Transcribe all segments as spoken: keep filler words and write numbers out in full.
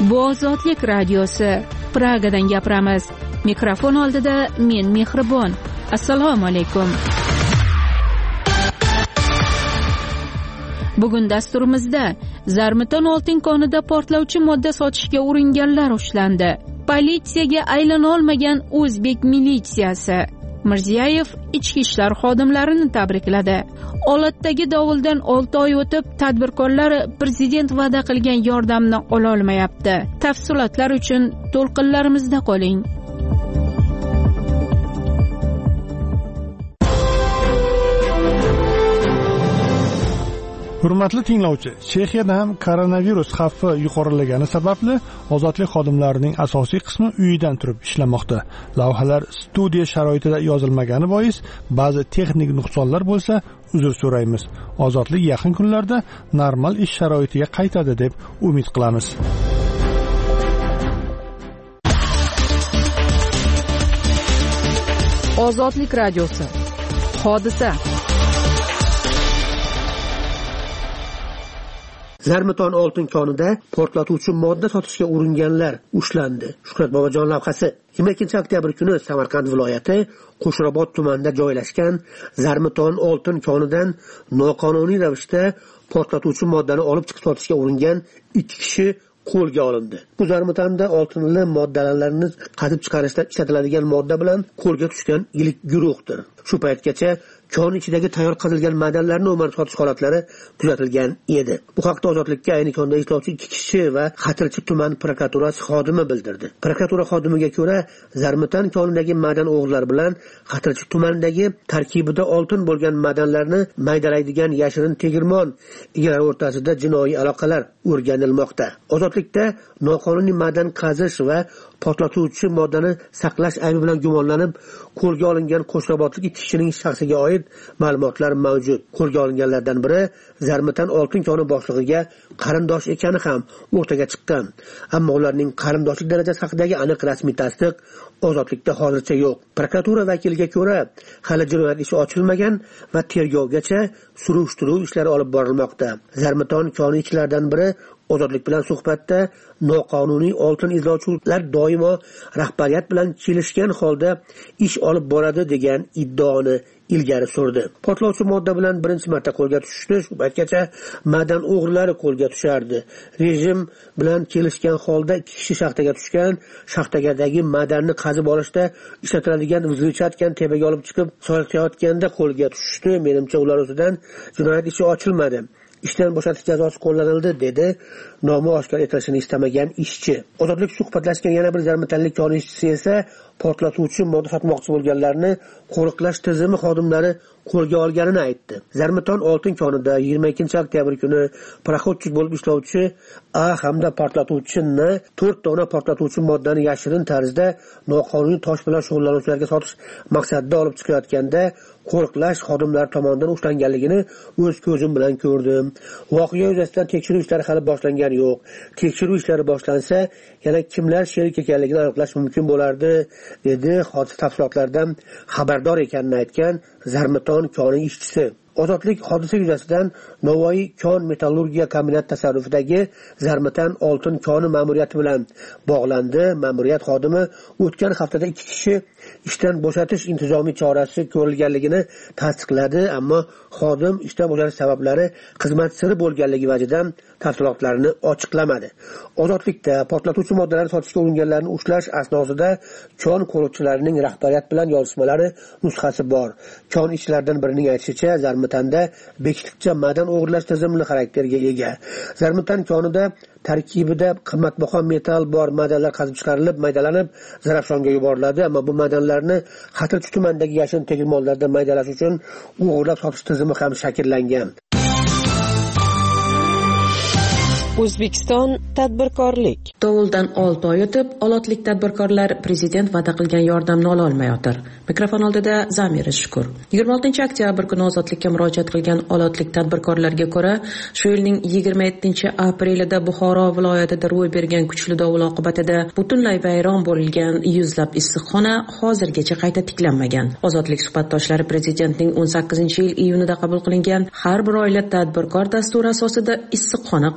Bu Ozodlik radiosi. Pragadan gapiramiz. Mikrofon oldida men Mehribon. Assalomu alaykum. Bugun dasturimizda Zarmiton oltin konida portlovchi modda sotishga uringanlar ushlandi. Politsiyaga aylana olmagan o'zbek militsiyasi. Mirziyoyev ichki ishlar xodimlarini tabrikladi. Olatdagi dovuldan olti oy o'tib, tadbirkorlar prezident va'da qilgan yordamni ola olmayapti. Tafsilotlar uchun to'lqinlarimizda qoling. Hurmatli tinglovchi, Chexiyada ham koronavirus xavfi yuqorilagani sababli ozodlik xodimlarining asosiy qismi uyidan turib ishlamoqda. Lavhalar studiya sharoitida yozilmagani bois ba'zi texnik nuqsonlar bo'lsa, uzr so'raymiz. Ozodlik yaqin kunlarda normal ish sharoitiga qaytadi deb umid qilamiz. Ozodlik radiosi. Hodisa. Zarmiton oltin konida portlatuvchi modda sotishga uringanlar ushlandi. Shuhrat Bobojon lavhasi. yigirma ikkinchi oktyabr kuni Samarqand viloyati Qo'shrobod tumanida joylashgan Zarmiton oltin konidan noqonuniy ravishda portlatuvchi moddani olib chiqib sotishga uringan ikki kishi qo'lga olindi. Bu Zarmitonda oltinli moddalarni qazib chiqarishda ishlatiladigan modda bilan qo'lga tushgan ilk guruhdir. Shu paytgacha kon ichidagi tayyor qazilgan madanlarni o'marib sotish holatlari kuzatilgan edi. Bu haqda Ozodlikka ayni konda ishlovchi ikki kishi va Xatirchi tuman prokuraturasi xodimi bildirdi. Prokuratura xodimiga ko'ra, Zarmiton konidagi madan o'g'rilar bilan Xatirchi tumanidagi tarkibida oltin bo'lgan madanlarni maydalaydigan yashirin tegirmon egalari o'rtasida jinoiy aloqalar o'rganilmoqda. Ozodlikda noqonuniy madan qazish va portlatuvchi moddani saqlash aybi bilan gumonlanib qo'lga olingan Qo'shrobodlik ikki kishining shaxsiga oid ma'lumotlar mavjud. Qo'lga olinganlardan biri Zarmiton oltin koni boshlig'iga qarindosh ekani ham o'rtaga chiqqan. Ammo ularning qarindoshlik darajasi haqidagi aniq rasmiy tasdiq Ozodlikda hozircha yo'q. Prokuratura vakiliga ko'ra, hali jinoyat ishi ochilmagan va tergovgacha surishtiruv ishlari olib borilmoqda. Zarmiton koni ichilaridan biri Ozodlik bilan suhbatda noqonuniy oltin izlovchilar doimo rahbariyat bilan kelishgan holda ish olib boradi degan iddaoni ilgari surdi. Portlovchi modda bilan birinchi marta qo'lga tushdi. Shu paytgacha madan o'g'rilari qo'lga tushardi. Rejim bilan kelishgan holda ikki kishi shaxtaga tushgan. Shaxtagadagi madanni qazib olishda ishlatiladigan vzlyuchatkan tepaga olib chiqib soyayotganda qo'lga tushdi. Menimcha ular ustidan jinoyat ishi ochilmadi. Ishdan bo'shatish jazosi qo'llanildi, dedi nomi oshkor etilishini istamagan ishchi. Ozodlik suhbatlashgan yana bir zarmitonlik koni ishchisi esa portlatuvchi modda sotmoqchi bo'lganlarni qo'riqlash tizimi xodimlari qo'lga olganini aytdi. Zarmiton oltin konida yigirma ikkinchi oktyabr kuni paraxodchi bo'lib ishlovchi A hamda portlatuvchi N to'rt dona portlatuvchi moddani yashirin tarzda noqonuniy tosh bilan shug'ullanuvchilarga sotish maqsadida olib chiqayotganda qo'riqlash xodimlari tomonidan ushlanganligini o'z ko'zim bilan ko'rdim. Voqea yuzasidan tekshiruv ishlari hali boshlangani yo'q. Tekshiruv ishlari boshlansa, yana kimlar sherik ekanligini aniqlash mumkin bo'lardi, dedi hodisa tafsilotlaridan xabardor ekanini aytgan Zarmiton koni ishchisi. Ozodlik hodisa yuzasidan Navoiy kon metallurgiya kombinati tasarrufidagi Zarmiton oltin koni ma'muriyati bilan bog'landi. Ma'muriyat xodimi o'tgan haftada ikki kishi ishdan bo'shatish intizomiy chorasi ko'rilganligini tasdiqladi, ammo xodim ishdan bo'shatish sabablari xizmat siri bo'lganligi vajidan tafsilotlarini ochiqlamadi. Ozodlikda portlatuvchi moddalarni sotishga uringanlarni ushlash asnosida kon qo'riqchilarining rahbariyat bilan yozishmalari nusxasi bor. Kon ishchilaridan birining aytishicha, Zarmitonda bekitlikcha madan o'g'irlash tizimli xarakterga ega. Zarmiton konida tarkibida qimmatbaho metall bor madanlar qazib chiqarilib, maydalanib Zarafshonga yuboriladi, ammo bu madanlarni Xatirchi tumanidagi yashin tegirmonlarda maydalash uchun o'g'irlab sotish tizimi ham shakllangan. O'zbekiston tadbirkorlik. Dovuldan olti oy o'tib, olotlik tadbirkorlar prezident va'da qilgan yordamni ola olmayotir. Mikrofon oldida Zamira Shukur. yigirma oltinchi oktyabr kuni Ozodlikka murojaat qilgan olotlik tadbirkorlarga ko'ra, shu yilning yigirma yettinchi aprelida Buxoro viloyatida ro'y bergan kuchli dovul oqibatida butunlay vayron bo'lgan yuzlab issiqxona hozirgacha qayta tiklanmagan. Ozodlik suhbatdoshlari prezidentning o'n sakkizinchi yil iyunida qabul qilingan har bir oila tadbirkor dasturi asosida issiqxona qurish uchun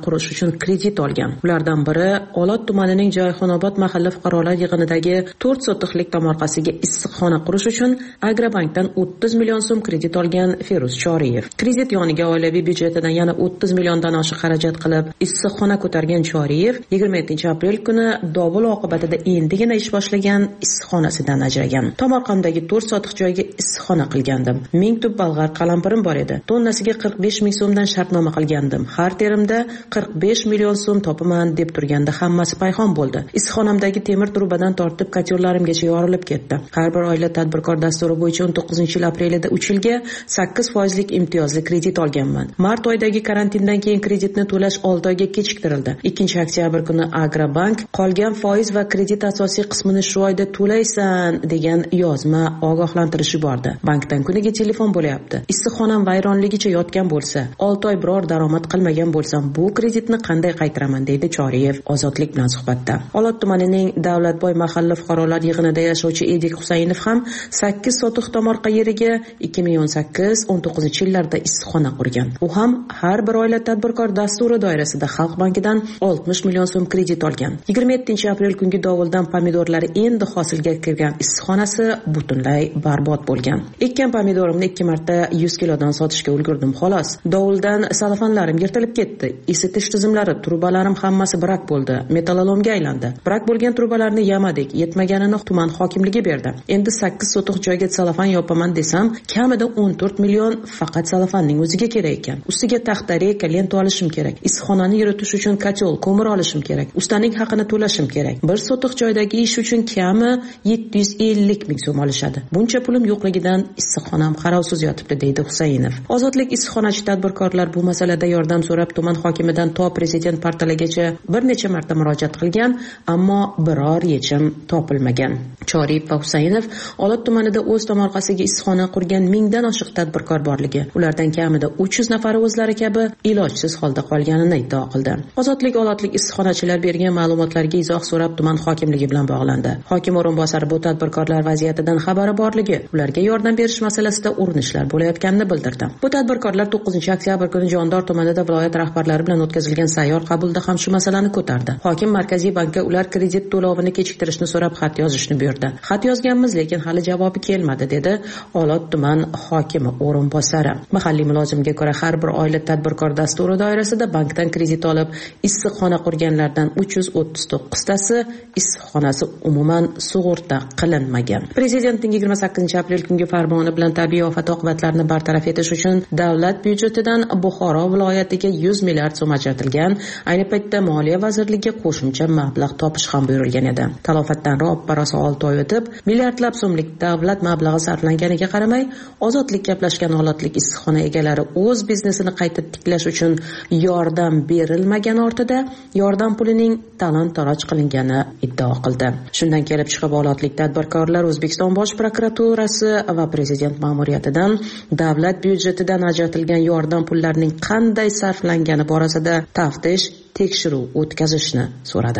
uchun kredit olgan. Ulardan biri Olot tumanining Joyxonobod mahalla fuqarolar yig'inidagi to'rt sotixlik tomorqasiga issiqxona qurish uchun Agrobankdan o'ttiz million so'm kredit olgan Feruz Choriyev. Kredit yoniga oilaviy byudjetidan yana o'ttiz milliondan oshiq xarajat qilib issiqxona ko'targan Choriyev yigirma yettinchi aprel kuni dovul oqibatida endigina ish boshlagan issiqxonasidan ajragan. Tomorqamdagi to'rt sotix joyga issiqxona qilgandim. Ming tub bolg'ar qalampirim bor edi. Tonnasiga qirq besh ming so'mdan shartnoma qilgandim. Har terimda qirq besh million so'm topaman deb turganda hammasi payhon bo'ldi. Issiqxonamdagi temir trubadan tortib kotyorlarimgacha yorilib ketdi. Har bir oila tadbirkor dasturi bo'yicha o'n to'qqizinchi yil aprelida uch yilga sakkiz foizlik imtiyozli kredit olganman. Mart oyidagi karantindan keyin kreditni to'lash olti oyga kechiktirildi. ikkinchi oktyabr kuni Agrobank qolgan foiz va kredit asosiy qismini shu oyda to'laysan degan yozma ogohlantirishi bordi. Bankdan kuniga telefon bo'lyapti. Issiqxonam vayronligicha yotgan bo'lsa, olti oy biror daromad qilmagan bo'lsam, bu kreditni qanday qaytaraman deydi Choriyev Ozodlik bilan suhbatda. Olot tumanining Davlatboy mahalla fuqarolar yig'inida yashovchi Edik Husaynov ham sakkiz sotix tomorqa yeriga ikki ming o'n sakkiz o'n to'qqizinchi yillarda issiqxona qurgan. U ham har bir oila tadbirkor dasturi doirasida Xalq bankidan oltmish million so'm kredit olgan. yigirma yettinchi aprel kungi dovuldan pomidorlari endi hosilga kirgan issiqxonasi butunlay barbod bo'lgan. Ekkan pomidorimni ikki marta yuz kilodan sotishga ulgurdim xolos. Dovuldan salafanlarim yirtilib ketdi. Isitish tizimlari, trubalarim hammasi brak bo'ldi. Metallolomga aylandi. Brak bo'lgan trubalarni yamadik. Yetmaganini tuman hokimligi berdi. Endi sakkiz sotix joyga salafan yopaman desam, kamida o'n to'rt million faqat salafanning o'ziga kerak ekan. Ustiga taxta, reyka, lenta olishim kerak. Issiqxonani yuritish uchun kotel, ko'mir olishim kerak. Ustaning haqini to'lashim kerak. Bir sotix joydagi ish uchun kami yetti yuz ellik ming so'm olishadi. Buncha pulim yo'qligidan issiqxonam qarovsiz yotibdi deydi Husaynov. Ozodlik issiqxonachi tadbirkorlar bu masalada yordam so'rab tuman hokimidan to prezident portaligacha bir necha marta murojaat qilgan, ammo biror yechim topilmagan. Choriyev va Husaynov Olot tumanida o'z tomorqasiga issiqxona qurgan mingdan oshiq tadbirkor borligi, ulardan kamida uch yuz nafari o'zlari kabi ilojsiz holda qolganini iddao qildi. Ozodlik Olotlik issiqxonachilar bergan ma'lumotlarga izoh so'rab tuman hokimligi bilan bog'landi. Hokim o'rinbosari bu tadbirkorlar vaziyatidan xabari borligi, ularga yordam berish masalasida urinishlar bo'layotganini bildirdi. Bu tadbirkorlar to'qqizinchi oktyabr kuni Jondor tumanida viloyat rahbarlari bilan o'tkazilgan sayyor qabulda ham shu masalani ko'tardi. Hokim Markaziy bankka ular kredit to'lovini kechiktirishni so'rab xat yozishni buyurdi. Xat yozganmiz, lekin hali javobi kelmadi, dedi Olot tuman hokimi o'rinbosari. Mahalliy mulozimga ko'ra, har bir oila tadbirkor dasturi doirasida bankdan kredit olib issiqxona qurganlardan uch yuz o'ttiz to'qqiztasi issiqxonasi umuman sug'urta qilinmagan. Prezidentning yigirma sakkizinchi aprel kungi farmoni bilan tabiiy ofat oqibatlarini bartaraf etish uchun davlat byudjetidan Buxoro viloyatiga yuz milliard so'm ajratilgan. Ayni paytda Moliya vazirligiga qo'shimcha mablag' topish ham buyurilgan edi. Talofatdan ro'p rosa olti oy o'tib, milliardlab so'mlik davlat mablag'i sarflanganiga qaramay, Ozodlik gaplashgan Olotlik issiqxona egalari o'z biznesini qayta tiklash uchun yordam berilmagan ortida yordam pulining talon-taroj qilingani iddao qildi. Shundan kelib chiqib Olotlik tadbirkorlar O'zbekiston Bosh prokuraturasi va prezident ma'muriyatidan davlat byudjetidan ajratilgan yordam pullarining qanday sarflangani borasida taftish, tekshiruv o'tkazishni so'radi.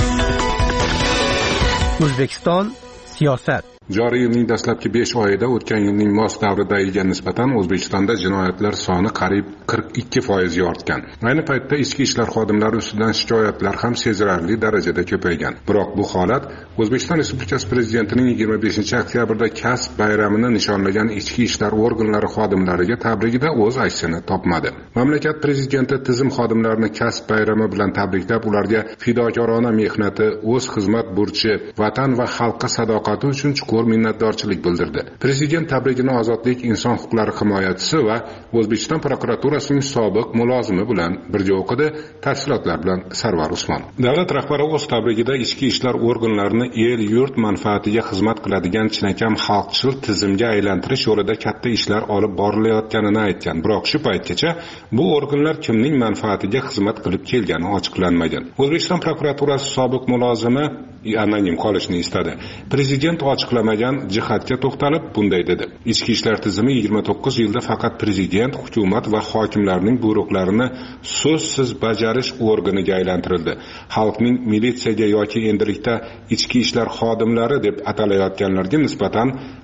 O'zbekiston siyosat. Joriy yilning dastlabki besh oyida o'tgan yilning mos davridagiga nisbatan O'zbekistonda jinoyatlar soni qariyb qirq ikki foiz ortgan. Ayni paytda ichki ishlar xodimlari ustidan shikoyatlar ham sezilarli darajada ko'paygan. Biroq bu holat O'zbekiston Respublikasi Prezidentining yigirma beshinchi oktyabrda kasb bayramini nishonlagan ichki ishlar organlari xodimlariga tabrigida o'z aksini topmadi. Mamlakat prezidenti tizim xodimlarini kasb bayrami bilan tabriklab, ularga fidokorona mehnati, o'z xizmat burchi, vatan va xalqqa sadoqati uchun minnatdorchilik bildirdi. Prezident tabrigini Ozodlik inson huquqlari himoyachisi va O'zbekiston prokuraturasining sobiq mulozimi bilan birga o'qidi. Tafsilotlar bilan Sarvar Usmon. Davlat rahbari o'z tabrigida ichki ishlar organlarini el yurt manfaatiga xizmat qiladigan chinakam xalqchil tizimga aylantirish yo'lida katta ishlar olib borilayotganini aytgan. Biroq shu paytgacha bu organlar kimning manfaatiga xizmat qilib kelgani ochiqlanmagan. O'zbekiston prokuraturasi sobiq mulozimi anonim qolishni istadi. Prezident ochiqlamagan jihatga to'xtalib bunday dedi: ichki ishlar tizimi yigirma to'qqiz yilda faqat prezident, hukumat va hokimlarning buyruqlarini so'zsiz bajarish organiga aylantirildi. Xalqning militsiyaga yoki endilikda ichki ishlar xodimlari deb atalayotganlarga nisbatan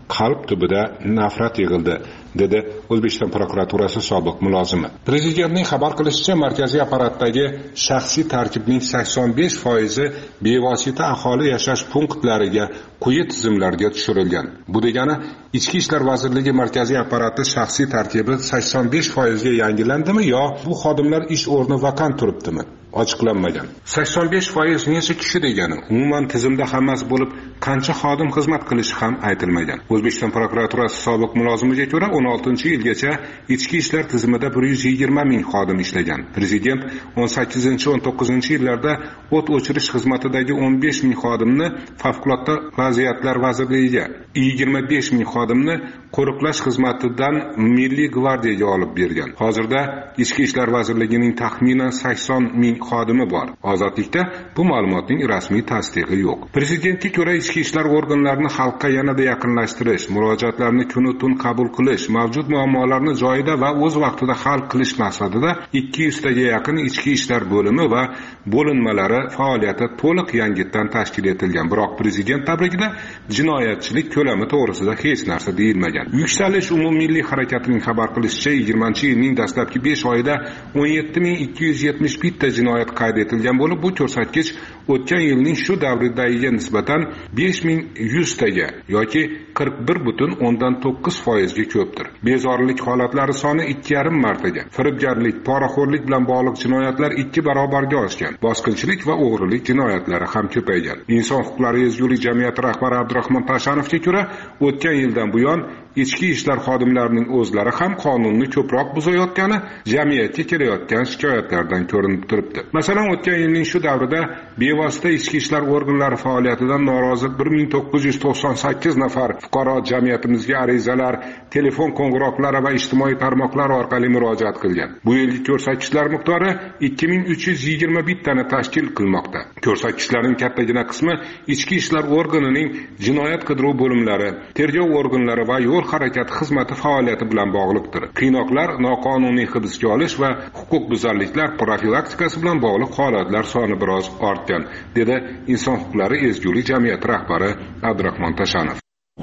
qalb tubida nafrat yig'ildi, dedi O'zbekiston prokuraturasi sobiq mulozimi. Prezidentning xabar qilishicha, markaziy apparatdagi shaxsiy tarkibning sakson besh foizi bevosita aholi yashash punktlariga, quyi tizimlarga tushirilgan. Bu degani, Ichki ishlar vazirligi markaziy apparati shaxsiy tarkibi sakson besh foizga yangilandimi yo bu xodimlar ish o'rni vakant turibdimi? Ochiqlanmagan. sakson besh foiz necha kishi degani? Umuman tizimda hammasi bo'lib, qancha xodim xizmat qilishi ham aytilmagan. O'zbekiston prokuraturasi sobiq mulozimiga ko'ra, o'n oltinchi yilgacha ichki ishlar tizimida bir yuz yigirma ming xodim ishlagan. Prezident o'n sakkizinchi o'n to'qqizinchi yillarda o't o'chirish xizmatidagi o'n besh ming xodimni favqulodda vaziyatlar vazirligiga, yigirma besh ming xodimni qo'riqlash xizmatidan Milliy gvardiyaga olib bergan. Hozirda Ichki ishlar vazirligining taxminan sakson ming xodimi bor. Ozodlikda bu ma'lumotning rasmiy tasdig'i yo'q. Prezidentga ko'ra, ichki ishlar organlarini xalqqa yanada yaqinlashtirish, murojaatlarni kun-tun qabul qilish, mavjud muammolarni joyida va o'z vaqtida hal qilish maqsadida ikki yuz taga yaqin ichki ishlar bo'limi va bo'linmalari faoliyati to'liq yangitdan tashkil etilgan. Biroq prezident tabrigida jinoyatchilik ko'lami to'g'risida hech narsa deyilmagan. Yuksalish umummilliy harakatining xabar qilishicha, yigirmanchi yilning dastlabki besh oyida o'n yetti ming ikki yuz yetmish bir ta jinoyat qayd etilgan bo'lib, bu ko'rsatkich o'tgan yilning shu davridagiga nisbatan besh ming yuz taga yoki qirq bir butun o'ndan to'qqiz foiz ga ko'pdir. Bezorilik holatlari soni ikki yarim martaga, firibgarlik, poraxo'rlik bilan bog'liq jinoyatlar ikki barobarga oshgan. Bosqinchilik va o'g'rilik jinoyatlari ham ko'paygan. Inson huquqlari ezgulik jamiyati rahbari Abdurahmon Tashanovga ko'ra, o'tgan yildan buyon ichki ishlar xodimlarining o'zlari ham qonunni ko'proq buzayotgani jamiyatga kelayotgan shikoyatlardan ko'rinib turibdi. Masalan, o'tgan yilning shu davrida bevosita ichki ishlar organlari faoliyatidan norozi bir ming to'qqiz yuz to'qson sakkiz nafar fuqaro jamiyatimizga arizalar, telefon qo'ng'iroqlari va ijtimoiy tarmoqlar orqali murojaat qilgan. Bu yilgi ko'rsatkichlar miqdori ikki ming uch yuz yigirma bir tani tashkil qilmoqda. Ko'rsatkichlarning kattagina qismi ichki ishlar organining jinoyat qidiruv bo'limlari, tergov organlari va yo'l harakati xizmati faoliyati bilan bog'liqdir. Qiynoqlar, noqonuniy hibsga olish va huquq buzarliklar profilaktikasi bilan bog'liq holatlar soni biroz ortgan, dedi Inson huquqlari ezgulik jamiyati rahbari Abdurahmon Tashanov.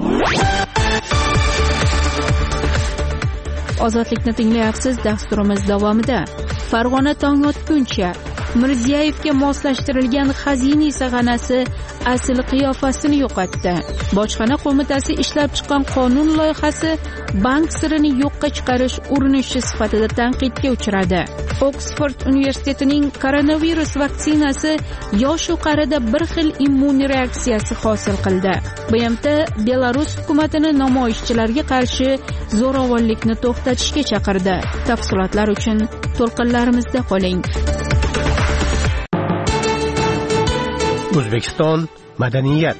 Ozodlikni tinglayapsiz. Dasturimiz davomida Farg'ona tong otguncha Mirziyevga moslashtirilgan xazina sag'anasi asl qiyofasini yo'qotdi. Bojxona qo'mitasi ishlab chiqqan qonun loyihasi bank sirini yo'qqa chiqarish urinishi sifatida tanqidga uchradi. Oksford universitetining koronavirus vaksinasi yosh va qarida bir xil immun reaksiyasi hosil qildi. B M T Belarus hukumatini namoyishchilarga qarshi zo'ravonlikni to'xtatishga chaqirdi. Tafsilotlar uchun to'lqinlarimizda qoling. O'zbekiston madaniyat.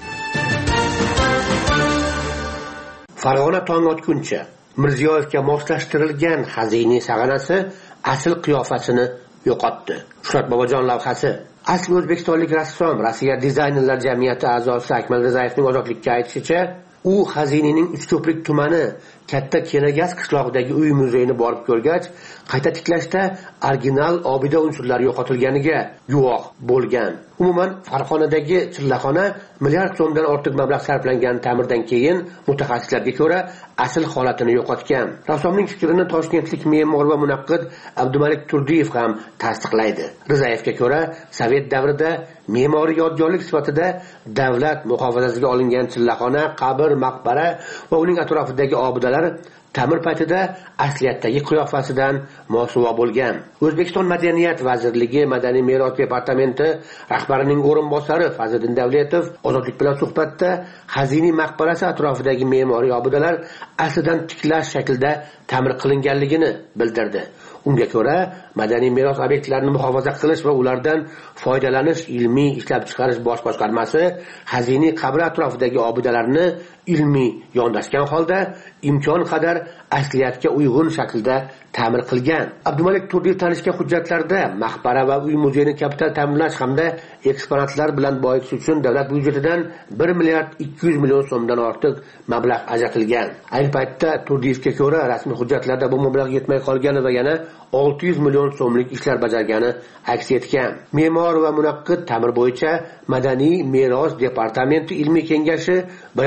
Farg'ona tong otguncha Mirziyevga moslashtirilgan xazina sag'anasi asl qiyofasini yo'qotdi. Shuhrat Bobojon lavhasi. Asli o'zbekistonlik rassom, Rossiya dizaynerlar jamiyati a'zosi Akmal Rizayevning ozodlikka aytishicha, u xazinaning Uchko'prik tumani Katta Kenagaz qishlog'idagi uy muzeyini borib ko'rgach, qayta tiklashda original obida unsurlari yo'qotilganiga guvoh bo'lgan. Umuman Farg'onadagi chillaxona milliard so'mdan ortiq mablag' sarflangan ta'mirdan keyin mutaxassislarga ko'ra asl holatini yo'qotgan. Rassomning fikrini toshkentlik me'mor va munaqqid Abdumalik Turdiyev ham tasdiqlaydi. Rizayevga ko'ra, Sovet davrida me'moriy yodgorlik sifatida davlat muhofazasiga olingan chillaxona, qabr, maqbara va uning atrofidagi obidalar ta'mir paytida asliyatdagi qiyofasidan mosuvo bo'lgan. O'zbekiston Madaniyat vazirligi Madaniy meros departamenti rahbarining o'rinbosari Fazliddin Davletov Ozodlik bilan suhbatda xazina maqbarasi atrofidagi me'moriy obidalar aslidan tiklash shaklida ta'mir qilinganligini bildirdi. Unga ko'ra, madaniy meros obyektlarini muhofaza qilish va ulardan foydalanish ilmiy ishlab chiqarish bosh boshqarmasi xazina qabri atrofidagi obidalarni ilmiy yondashgan holda imkon qadar asliyatga uyg'un shaklda ta'mir qilgan. Abdumalik Turdiyev tanishgan hujjatlarda maqbara va uy muzeyini kapital ta'mirlash hamda eksponatlar bilan boyitish uchun davlat byudjetidan bir milliard ikki yuz million so'mdan ortiq mablag' ajratilgan. Ayni paytda Turdiyevga ko'ra rasmiy hujjatlarda bu mablag' yetmay qolgani va yana olti yuz million so'mlik ishlar bajargani aks etgan. Me'mor va munaqqid ta'mir bo'yicha Madaniy meros departamenti ilmiy kengashi bayonnomasi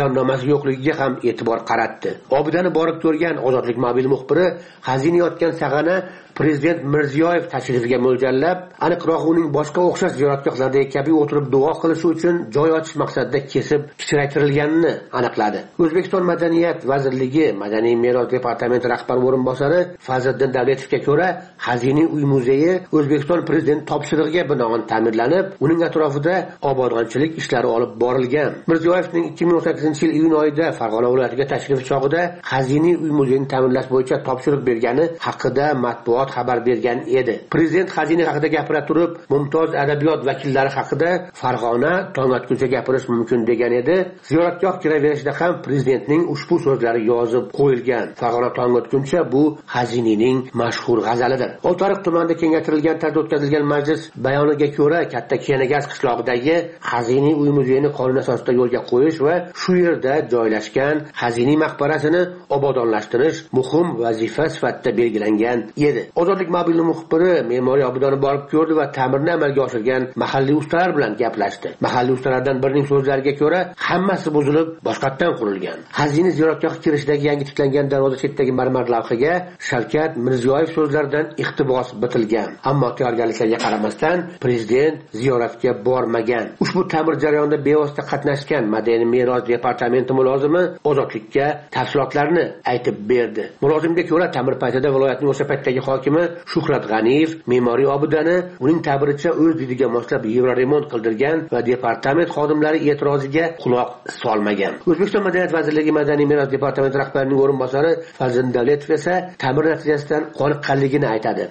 yo'qligiga ham e'tibor qaratdi. Obidani borib ko'rgan Ozodlik mobil muxbiri xazina yotgan sag'ana Prezident Mirziyoyev tashrifiga mo'ljallab, aniqroq uning boshqa o'xshash ziyoratgohlardagi kabi o'tirib duo qilishi uchun joy ochish maqsadida kesib kichraytirilganini aniqladi. O'zbekiston Madaniyat vazirligi Madaniy meros departamenti rahbar o'rinbosari Fazliddin Davletovga ko'ra, Xazina uy muzeyi O'zbekiston prezidenti topshirig'iga binoan ta'mirlanib, uning atrofida obodonchilik ishlari olib borilgan. Mirziyoyevning ikki ming o'n sakkizinchi yil iyun oyida Farg'ona viloyatiga tashrifi chog'ida Xazina uy muzeyini ta'mirlash bo'yicha topshiriq bergani haqida matbuot xabar bergan edi. Prezident xazina haqida gapira turib, mumtoz adabiyot vakillari haqida Farg'ona tong otguncha gapirish mumkin degan edi. Ziyoratgoh kiraverishida ham prezidentning ushbu so'zlari yozib qo'yilgan. Farg'ona tong otguncha bu xazinaning mashhur g'azalidir. Oltiariq tumanida kengaytirilgan tarzda o'tkazilgan majlis bayoniga ko'ra, Katta Kenagaz qishlog'idagi xazina uy muzeyini qonun asosida yo'lga qo'yish va shu yerda joylashgan xazina maqbarasini obodonlashtirish muhim vazifa sifatida belgilangan edi. Ozodlik mobil muxbiri me'moriy obidani borib ko'rdi va ta'mirni amalga oshirgan mahalliy ustalar bilan gaplashdi. Mahalliy ustalardan birining so'zlariga ko'ra, hammasi buzilib, boshqatdan qurilgan. Xazina ziyoratgohi kirishidagi yangi tiklangan darvoza chetidagi marmar lavhaga Shavkat Mirziyoyev so'zlaridan iqtibos bitilgan. Ammo tayyorgarliklarga qaramasdan prezident ziyoratga bormagan. Ushbu ta'mir jarayonida bevosita qatnashgan Madaniy meros departamenti mulozimi Ozodlikka tafsilotlarni aytib berdi. Mulozimga ko'ra, ta'mir paytida viloyatning o'sha paytdagi hokimi Shuhrat G'aniyev me'moriy obidani uning ta'biricha o'z didiga moslab yevro remont qildirgan va departament xodimlari e'tiroziga quloq solmagan. O'zbekiston Madaniyat vazirligi Madaniy meros departamenti rahbarining o'rinbosari Fazliddin Davletov esa ta'mir natijasidan qoniqqanligini aytadi.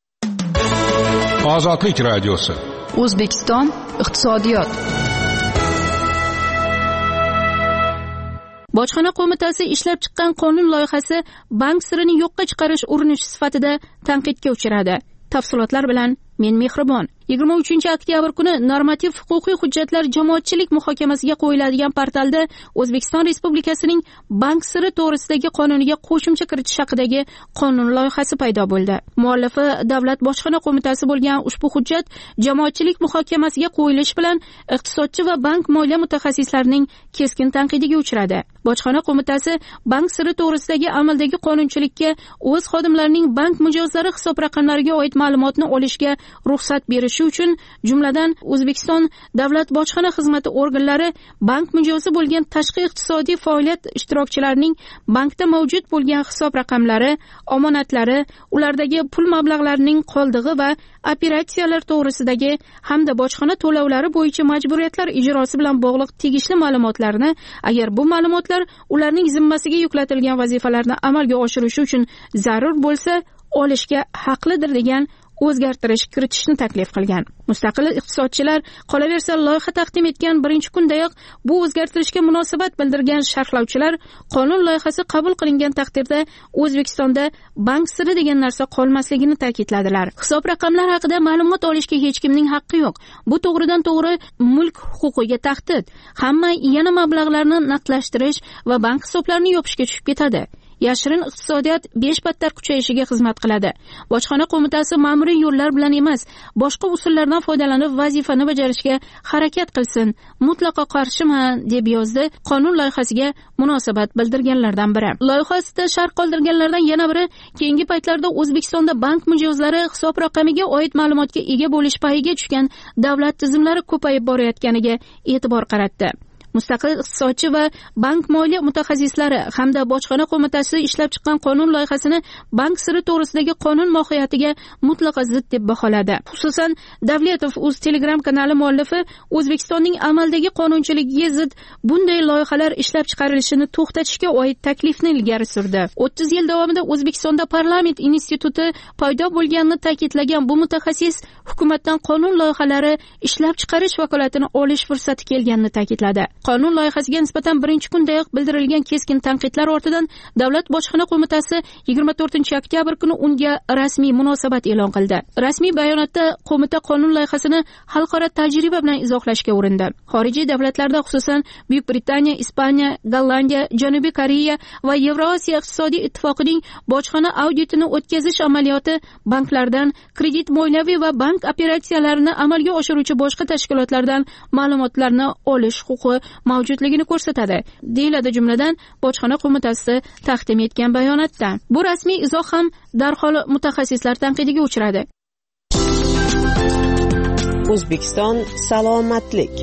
Ozodlik radiosi. O'zbekiston iqtisodiyot. Bojxona qo'mitasi ishlab chiqqan qonun loyihasi bank sirini yo'qqa chiqarish urinishi sifatida tanqidga uchradi. Tafsilotlar bilan men Mehribon. yigirma uchinchi oktyabr kuni normativ huquqiy hujjatlar jamoatchilik muhokamasiga qo'yiladigan portalda O'zbekiston Respublikasining bank siri to'g'risidagi qonuniga qo'shimcha kiritish haqidagi qonun loyihasi paydo bo'ldi. Muallifi Davlat bojxona qo'mitasi bo'lgan ushbu hujjat jamoatchilik muhokamasiga qo'yilishi bilan iqtisodchi va bank moliya mutaxassislarining keskin tanqidiga uchradi. Bojxona qo'mitasi bank siri to'g'risidagi amaldagi qonunchilikka o'z xodimlarining bank mijozlari hisob raqamlariga oid ma'lumotni olishga ruxsat berishi uchun jumladan O'zbekiston Davlat bojxona xizmati organlari bank mijozi bo'lgan tashqi iqtisodiy faoliyat ishtirokchilarining bankda mavjud bo'lgan hisob raqamlari, omonatlari, ulardagi pul mablag'larining qoldig'i va operatsiyalar to'g'risidagi hamda bojxona to'lovlari bo'yicha majburiyatlar ijrosi bilan bog'liq tegishli ma'lumotlarni, agar bu ma'lumotlar ularning zimmasiga yuklatilgan vazifalarni amalga oshirishi uchun zarur bo'lsa, olishga haqlidir degan o'zgartirish kiritishni taklif qilgan. Mustaqil iqtisodchilar qolaversa loyiha taqdim etgan birinchi kundayoq bu o'zgartirishga munosabat bildirgan sharhlovchilar qonun loyihasi qabul qilingan taqdirda O'zbekistonda bank siri degan narsa qolmasligini ta'kidladilar. Hisob raqamlar haqida ma'lumot olishga hech kimning haqqi yo'q. Bu to'g'ridan to'g'ri mulk huquqiga tahdid. Hamma yana mablag'larni naqdlashtirish va bank hisoblarini yopishga tushib ketadi. Yashirin iqtisodiyot besh battar kuchayishiga xizmat qiladi. Bojxona qo'mitasi ma'muriy yo'llar bilan emas, boshqa usullardan foydalanib vazifani bajarishga harakat qilsin. Mutlaqo qarshiman, deb yozdi qonun loyihasiga munosabat bildirganlardan biri. Loyihasida sharh qoldirganlardan yana biri keyingi paytlarda O'zbekistonda bank mijozlari hisob raqamiga oid ma'lumotga ega bo'lish payiga tushgan davlat tizimlari ko'payib borayotganiga e'tibor qaratdi. Mustaqil iqtisodchi va bank moliya mutaxassislari hamda bojxona qo'mitasi ishlab chiqqan qonun loyihasini bank siri to'g'risidagi qonun mohiyatiga mutlaqo zid deb baholadi. Xususan, Davletov o'z Telegram kanali muallifi O'zbekistonning amaldagi qonunchiligiga zid bunday loyihalar ishlab chiqarilishini to'xtatishga oid taklifni ilgari surdi. o'ttiz yil davomida O'zbekistonda parlament instituti paydo bo'lganini ta'kidlagan bu mutaxassis hukumatdan qonun loyihalari ishlab chiqarish vakolatini olish fursati kelganini ta'kidladi. Qonun loyihasiga nisbatan birinchi kundayoq bildirilgan keskin tanqidlar ortidan Davlat bojxona qo'mitasi yigirma to'rtinchi oktyabr kuni unga rasmiy munosabat e'lon qildi. Rasmiy bayonotda qo'mita qonun loyihasini xalqaro tajriba bilan izohlashga urindi. Xorijiy davlatlarda, xususan Buyuk Britaniya, Ispaniya, Gollandiya, Janubiy Koreya va Yevrosiyo iqtisodiy ittifoqining bojxona auditini o'tkazish amaliyoti banklardan kredit moliyaviy va bank operatsiyalarini amalga oshiruvchi boshqa tashkilotlardan ma'lumotlarni olish huquqi mavjudligini ko'rsatadi, deyiladi jumladan bojxona qo'mitasi taqdim etgan bayonotda. Bu rasmiy izoh ham darhol mutaxassislar tanqidiga uchradi. O'zbekiston salomatlik.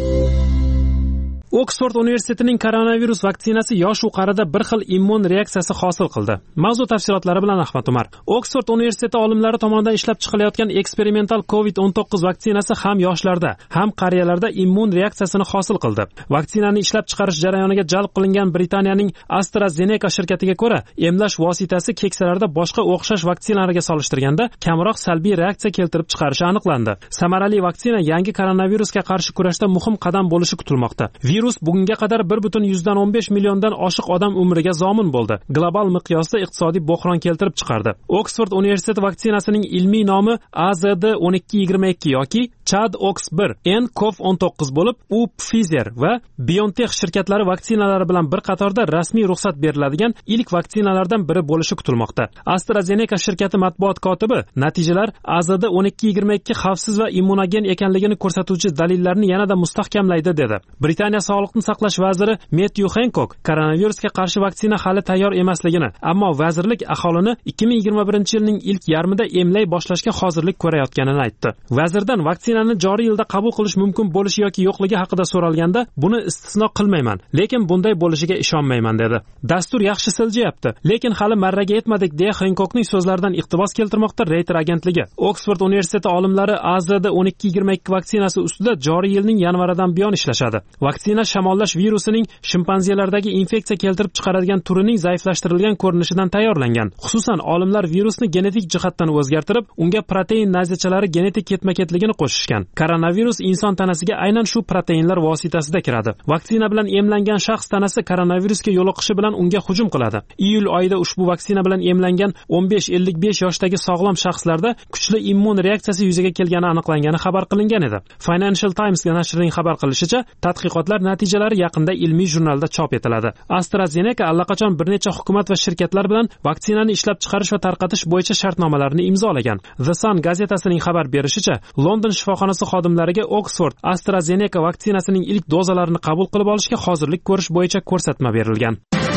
Oksford universitetining koronavirus vaksinasi yosh u qarida bir xil immun reaksiyasi hosil qildi. Mavzu tafsilotlari bilan Ahmad Umar. Oksford universiteti olimlari tomonidan ishlab chiqilayotgan eksperimental covid o'n to'qqiz vaksinasi ham yoshlarda, ham qariyalarda immun reaksiyasini hosil qildi. Vaksinani ishlab chiqarish jarayoniga jalb qilingan Britaniyaning AstraZeneca shirkatiga ko'ra, emlash vositasi keksalarda boshqa o'xshash vaksinalarga solishtirganda kamroq salbiy reaksiya keltirib chiqarishi aniqlandi. Samarali vaksina yangi koronavirusga qarshi kurashda muhim qadam bo'lishi kutilmoqda. Virus bugunga qadar bir butun yuzdan o'n besh milliondan oshiq odam umriga zomin bo'ldi. Global miqyosda iqtisodiy bo'hron keltirib chiqardi. Oksford universiteti vaksinasining ilmiy nomi A Z D o'n ikki yigirma ikki yoki Chad Ox bir N Cov o'n to'qqiz bo'lib, u Pfizer va BioNTech shirkatlari vaksinalari bilan bir qatorda rasmiy ruxsat beriladigan ilk vaksinalardan biri bo'lishi kutilmoqda. AstraZeneca shirkati matbuot kotibi natijalar A Z D o'n ikki yigirma ikki xavfsiz va immunogen ekanligini ko'rsatuvchi dalillarni yanada mustahkamlaydi dedi. Britaniya Sog'liqni saqlash vaziri Matthew Hancock koronavirusga qarshi vaksina hali tayyor emasligini, ammo vazirlik aholini ikki ming yigirma birinchi yilning ilk yarmida emlay boshlashga hozirlik ko'rayotganini aytdi. Vazirdan vaksinani joriy yilda qabul qilish mumkin bo'lishi yoki yo'qligi haqida so'ralganda buni istisno qilmayman, lekin bunday bo'lishiga ishonmayman dedi. Dastur yaxshi siljayapti, lekin hali marraga yetmadik deya Hancockning so'zlaridan iqtibos keltirmoqda Reuters agentligi. Oksford universiteti olimlari A Z D o'n ikki yigirma ikki vaksinasi ustida joriy yilning yanvaridan buyon ishlashadi. Vaksina shamollash virusining shimpanzelardagi infeksiya keltirib chiqaradigan turining zaiflashtirilgan ko'rinishidan tayyorlangan. Xususan, olimlar virusni genetik jihatdan o'zgartirib, unga protein nazichalari genetik ketma-ketligini qo'shishgan. Koronavirus inson tanasiga aynan shu proteinlar vositasida kiradi. Vaksina bilan emlangan shaxs tanasi koronavirusga yo'liqishi bilan unga hujum qiladi. Iyul oyida ushbu vaksina bilan emlangan o'n besh ellik besh yoshdagi sog'lom shaxslarda kuchli immun reaksiyasi yuzaga kelgani aniqlangani xabar qilingan edi. Financial Times nashrining xabar qilishicha, tadqiqotlar natijalari yaqinda ilmiy jurnalda chop etiladi. AstraZeneca allaqachon bir necha hukumat va shirkatlar bilan vaksinani ishlab chiqarish va tarqatish bo'yicha shartnomalarni imzolagan. The Sun gazetasining xabar berishicha, London shifoxonasi xodimlariga Oxford AstraZeneca vaksinasining ilk dozalarini qabul qilib olishga hozirlik ko'rish bo'yicha ko'rsatma berilgan.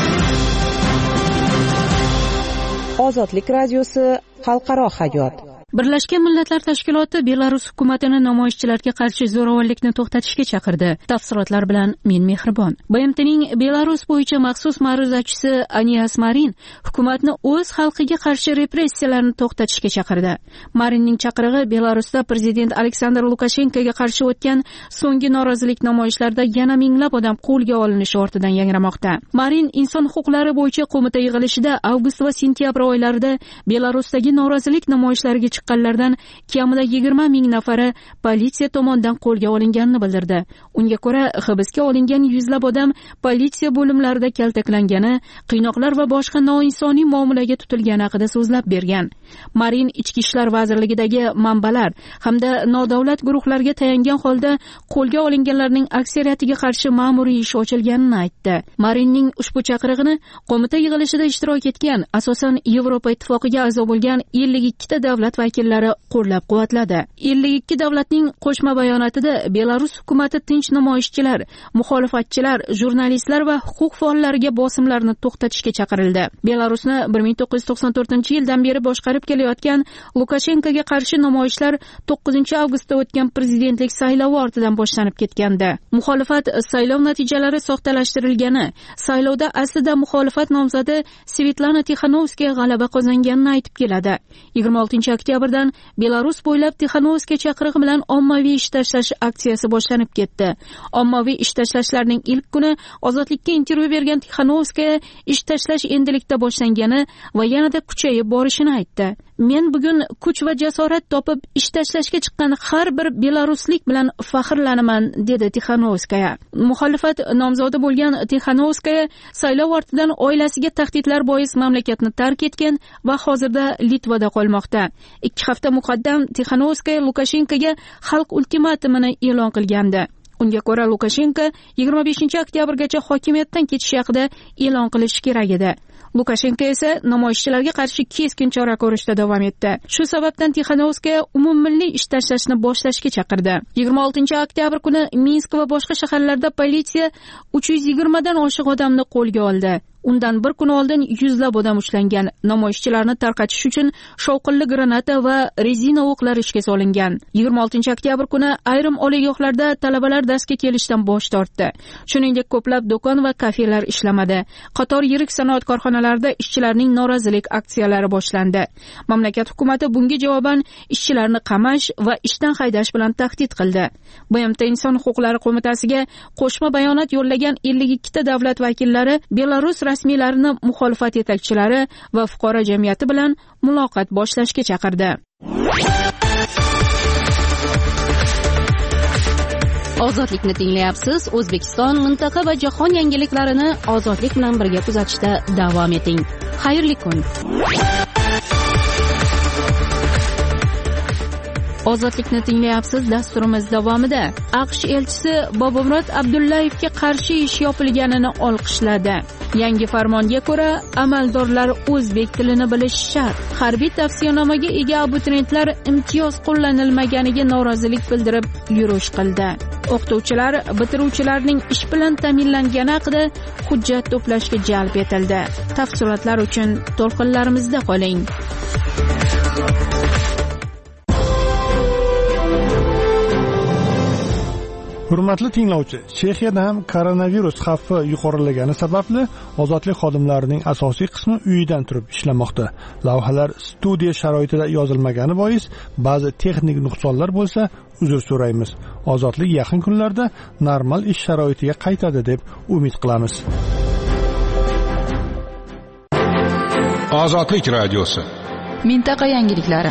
Ozodlik radiosi xalqaro hayot. Birlashgan Millatlar Tashkiloti Belarus hukumatini namoyishchilarga qarshi zo'ravonlikni to'xtatishga chaqirdi. Tafsilotlar bilan men Mehribon. B M Tning Belarus bo'yicha maxsus ma'ruzachisi Anias Marin hukumatni o'z xalqiga qarshi repressiyalarni to'xtatishga chaqirdi. Marinning chaqirig'i Belarusda prezident Aleksandr Lukashenkoga qarshi o'tgan so'nggi norozilik namoyishlarida yana minglab odam qo'lga olinishi ortidan yangramoqda. Marin inson huquqlari bo'yicha qo'mita yig'ilishida avgust va sentyabr oylarida Belarusdagi norozilik namoyishlariga chiqqanlardan kamida yigirma ming nafari politsiya tomonidan qo'lga olinganini bildirdi. Unga ko'ra, hibsga olingan yuzlab odam politsiya bo'limlarida kaltaklangani, qiynoqlar va boshqa noinsoniy muomalaga tutilgani haqida so'zlab bergan. Marin Ichki ishlar vazirligidagi manbalar hamda nodavlat guruhlarga tayangan holda qo'lga olinganlarning aksariyatiga qarshi ma'muriy ish ochilganini aytdi. Marinning ushbu chaqirig'ini qo'mita yig'ilishida ishtirok etgan, asosan Yevropa ittifoqiga a'zo bo'lgan ellik ikki ta davlat vakillari qo'llab-quvvatladi. ellik ikki davlatning qo'shma bayonotida Belarus hukumatı tinch namoyishchilar, muxolifatchilar, jurnalistlar va huquq faollariga bosimlarni to'xtatishga chaqirildi. Belarusni bir ming to'qqiz yuz to'qson to'rtinchi yildan beri boshqarib kelayotgan Lukashenkoga qarshi namoyishlar to'qqizinchi avgustda o'tgan prezidentlik saylovi ortidan boshlanib ketgandi. Muxolifat saylov natijalari soxtalashtirilgani, saylovda aslida muxolifat nomzodi Svetlana Tixanovskaya g'alaba qozonganini aytib keladi. yigirma oltinchi oktyabrdan Belarus bo'ylab Tixanovskaya chaqirig'i bilan ommaviy ish tashlash aksiyasi boshlanib ketdi. Ommaviy ish tashlashlarning ilk kuni Ozodlikka intervyu bergan Tixanovskaya ish tashlash endilikda boshlangani va yanada kuchayib borishini aytdi. Men bugun kuch va jasorat topib ish tashlashga chiqqan har bir belaruslik bilan faxrlanaman, dedi Tixanovskaya. Muxolifat nomzodi bo'lgan Tixanovskaya saylov ortidan oilasiga tahdidlar bois mamlakatni tark etgan va hozirda Litvada qolmoqda. ikki hafta muqaddam Tixanovskaya Lukashenkoga xalq ultimatumini e'lon qilgandi. Unga ko'ra Lukashenko yigirma beshinchi oktyabrgacha hokimiyatdan ketish haqida e'lon qilishi kerak edi. Lukashenko esa namoyishchilarga qarshi keskin chora ko'rishda davom etdi. Shu sababdan Tixanovskaya umummilliy ish tashlashni boshlashga chaqirdi. yigirma oltinchi oktyabr kuni Minsk va boshqa shaharlarda politsiya uch yuz yigirma dan oshiq odamni qo'lga oldi. Undan bir kun oldin yuzlab odam ushlangan. Namoyishchilarni tarqatish uchun shovqinli granata va rezina o'qlar ishga solingan. yigirma oltinchi oktyabr kuni ayrim oliygohlarda talabalar darsga kelishdan bosh tortdi. Shuningdek, ko'plab do'kon va kafelar ishlamadi. Qator yirik sanoat korxonalarida ishchilarning norozilik aksiyalari boshlandi. Mamlakat hukumati bunga javoban ishchilarni qamash va ishdan haydash bilan tahdid qildi. B M T Inson huquqlari qo'mitasiga qo'shma bayonot yo'llagan ellik ikki ta davlat vakillari Belarus rasmiylarini muxolifat yetakchilari va fuqaro jamiyati bilan muloqot boshlashga chaqirdi. Ozodlikni tinglayapsiz. O'zbekiston, mintaqa va jahon yangiliklarini ozodlik bilan birga kuzatishda davom eting. Xayrli kun. Ozodlikni tinglayapsiz. Dasturimiz davomida AQSh elchisi Bobomurod Abdullayevga qarshi ish yopilganini olqishladi. Yangi farmonga ko'ra, amaldorlar o'zbek tilini bilishi shart. Harbiy tavsiyanomaga ega abituriyentlar imtiyoz qo'llanilmaganiga norozilik bildirib yurish qildi. O'qituvchilar bitiruvchilarning ish bilan ta'minlangani haqida hujjat to'plashga jalb etildi. Tafsilotlar uchun to'lqinlarimizda qoling. Hurmatli tinglovchi, Chexiyada ham koronavirus xavfi yuqorilagani sababli ozodlik xodimlarining asosiy qismi uyidan turib ishlamoqda. Lavhalar studiya sharoitida yozilmagani bois ba'zi texnik nuqsonlar bo'lsa, uzr so'raymiz. Ozodlik yaqin kunlarda normal ish sharoitiga qaytadi deb umid qilamiz. Ozodlik radiosi. Mintaqa yangiliklari.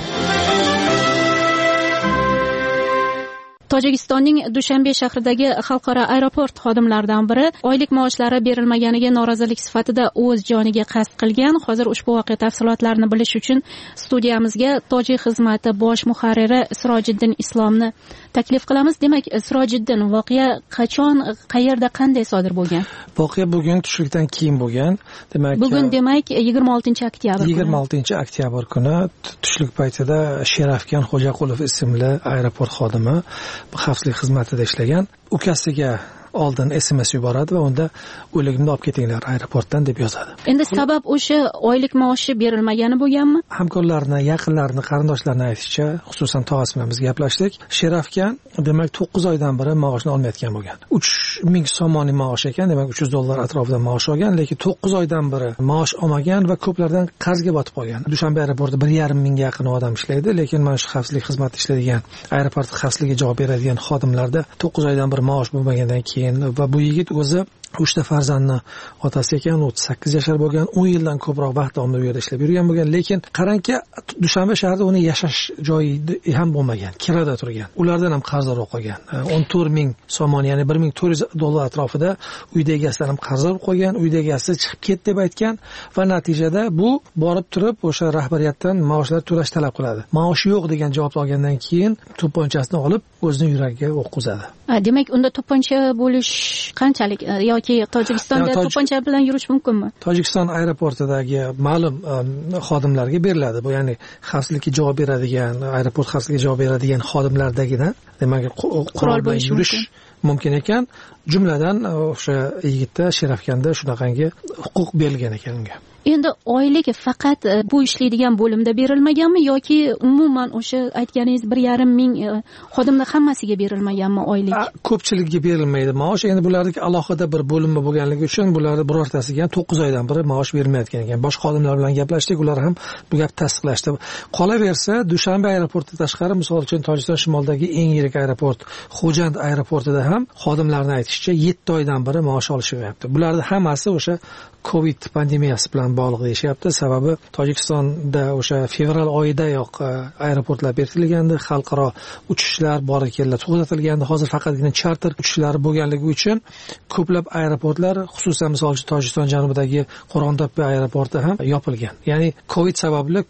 Tojikistonning Dushanbe shahridagi xalqaro aeroport xodimlaridan biri oylik maoshlari berilmaganiga norozilik sifatida o'z joniga qasd qilgan. Hozir ushbu voqea tafsilotlarini bilish uchun studiyamizga Tojik xizmati bosh muharriri Sirojiddin Islomni taklif qilamiz. Demak, Sirojiddin, voqea qachon, qayerda, qanday sodir bo'lgan? Voqea bugun tushlikdan keyin bo'lgan. Demak, bugun demak yigirma oltinchi oktyabr. yigirma oltinchi oktyabr kuni tushlik paytida Sherafkan Xo'jaqulov ismli aeroport xodimi xavfsizlik xizmatida ishlagan. Ukasiga oldin S M S yuboradi va unda o'ligimni olib ketinglar aeroportdan deb yozadi. Endi sabab o'sha oylik maoshi berilmagani bo'lganmi? Hamkorlarni, yaqinlarini, qarindoshlarini aytishicha, xususan tog'asi bilan biz gaplashdik. Sherafkan demak to'qqiz oydan beri maoshni olmayotgan bo'lgan. uch ming so'moniy maosh ekan, demak uch yuz dollar atrofida maosh olgan, lekin to'qqiz oydan beri maosh olmagan va ko'plardan qarzga botib qolgan. Dushanbe aeroportida bir yarim mingga yaqin odam ishlaydi, lekin mana shu xavfsizlik xizmatida ishlaydigan, aeroport xavfsizligiga javob beradigan xodimlarda to'qqiz oydan beri maosh bo'lmagandan keyin va bu yigit o'zi uchta farzandni otasi ekan, o'ttiz sakkiz yashar bo'lgan, o'n yildan ko'proq vaqt davomida bu yerda ishlab yurgan bo'lgan, lekin qarangki, Dushanbe shahrida uni yashash joyi ham bo'lmagan, kirada turgan. Ulardan ham qarzdor qolgan. o'n to'rt ming so'mon, ya'ni bir ming to'rt yuz dollar atrofida uyda egasidan ham qarzdor qolgan, uyda egasi chiqib ket deb aytgan va natijada bu borib turib o'sha rahbariyatdan maoshlar to'lash talab qiladi. Maosh yo'q degan javob olgandan keyin to'pponchasini olib o'zining yuragiga o'q uzadi. Demak, unda to'pponcha bo'lish qanchalik yoki Tojikistonda Toj... to'pponcha bilan yurish mumkinmi? Tojikiston aeroportidagi ma'lum xodimlarga beriladi. Bu ya'ni xavfsizlikka javob beradigan, aeroport xavfsizligiga javob beradigan xodimlardagidan, demak, qurol bilan yurish mumkin ekan. Jumladan o'sha yigitda Sherafkanda shunaqangi huquq berilgan ekan unga. Endi oyligi faqat bu ishlaydigan bo'limda berilmaganmi yoki umuman o'sha aytganingiz bir yarim ming xodimlar hammasiga berilmaganmi oylik? Ko'pchilikga berilmaydi maosh. Endi bulardagi alohida bir bo'linma bo'lganligi uchun bularning birortasiga to'qqiz oydan beri maosh bermayotgan ekan. Boshqa xodimlar bilan gaplashdik, ular ham bu gapni tasdiqlashdi. Qolaversa, Dushanbe aeroportidan tashqari, misol uchun Tojikiston shimolidagi eng yirik aeroport Xo'jand aeroportida ham xodimlarning aytishicha yetti oydan beri maosh olishmayapti. Bularning hammasi o'sha Covid pandemiyasi bilan bog'liq deyishyapti. Sababi Tojikistonda o'sha fevral oyidayoq aeroportlar berkitilgandi, xalqaro uchishlar bor ekanlar to'xtatilgandi. Hozir faqatgina charter uchishlari bo'lganligi uchun ko'plab aeroportlar, xususan misol uchun Tojikiston janubidagi Qo'rg'ontepa aeroporti ham yopilgan. Ya'ni Covid sababli ko'p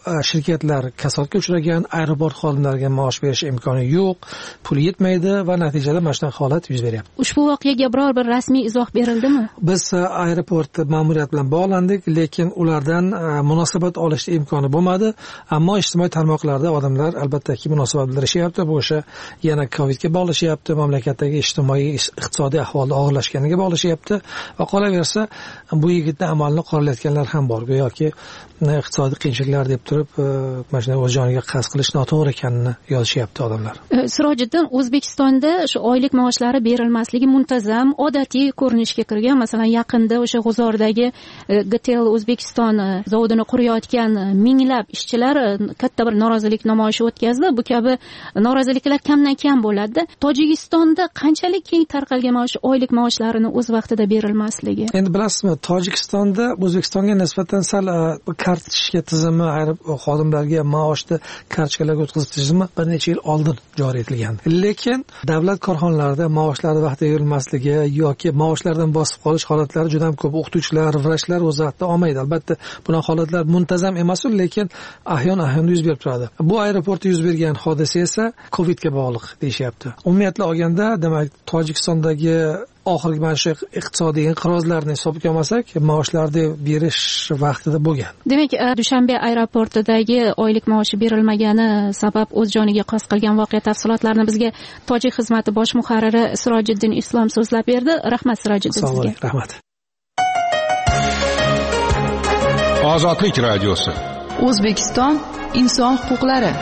shirkatlar kasodga uchragan, aeroport xodimlariga maosh berish imkoni yo'q, pul yetmaydi va natijada mana shunaqa holat yuz beryapti. Ushbu voqeaga biror bir rasmiy izoh berildimi? Biz aeroport ma'muriyat bilan bog'landik, lekin ulardan munosabat olishga imkoni bo'lmadi. Ammo ijtimoiy tarmoqlarda odamlar albattaki munosabat bildirishyapti. Bu o'sha yana Covidga bog'lashyapti, mamlakatdagi ijtimoiy iqtisodiy ahvolning og'irlashganiga bog'lashyapti va qolaversa bu yigitning amalini qoralayotganlar ham bor. Yoki iqtisodiy qiyinchiliklar deb turib, mana shunday o'z joniga qasd qilish noto'g'ri ekanini yozishyapti odamlar. Sirojiddin, O'zbekistonda shu oylik maoshlari berilmasligi muntazam odatiy ko'rinishga kirgan. Masalan, yaqinda o'sha G'uzordagi G T L O'zbekiston zavodini qurayotgan minglab ishchilar katta bir norozilik namoyishi o'tkazdi. Bu kabi noroziliklar kamdan kam bo'ladi. Tojikistonda qanchalik keng tarqalgan maosh oylik maoshlarini o'z vaqtida berilmasligi? Endi bilasizmi, Tojikistonda O'zbekistonga nisbatan sal kartochka tizimi, ayrim xodimlarga maoshni kartochkalarga o'tkazish tizimi bir necha yil oldin joriy etilgan. Lekin davlat korxonalarida maoshlari vaqtida berilmasligi yoki maoshlardan bosib qolish holatlari juda ham ko'p. O'qituvchilar, vrachlar o'z vaqtida olmaydi. Albatta, bunaqa holatlar muntazam emas, lekin ahyon-ahyon yuz berib turadi. Bu aeroportda yuz bergan hodisa esa Covidga bog'liq deyishyapti. Umumiy olganda, demak, Tojikistondagi oxirgi mana shu iqtisodiy inqirozlarni hisobga olmasak, maoshlarni berish vaqtida bo'lgan. Demak, Dushanbe aeroportidagi oylik maoshi berilmagani sabab o'z joniga qasd qilgan voqea tafsilotlarini bizga Tojik xizmati bosh muharriri Sirojiddin Islom so'zlab berdi. Rahmat Sirojiddin sizga. Rahmat. Ozodlik radiosi. O'zbekiston inson huquqlari.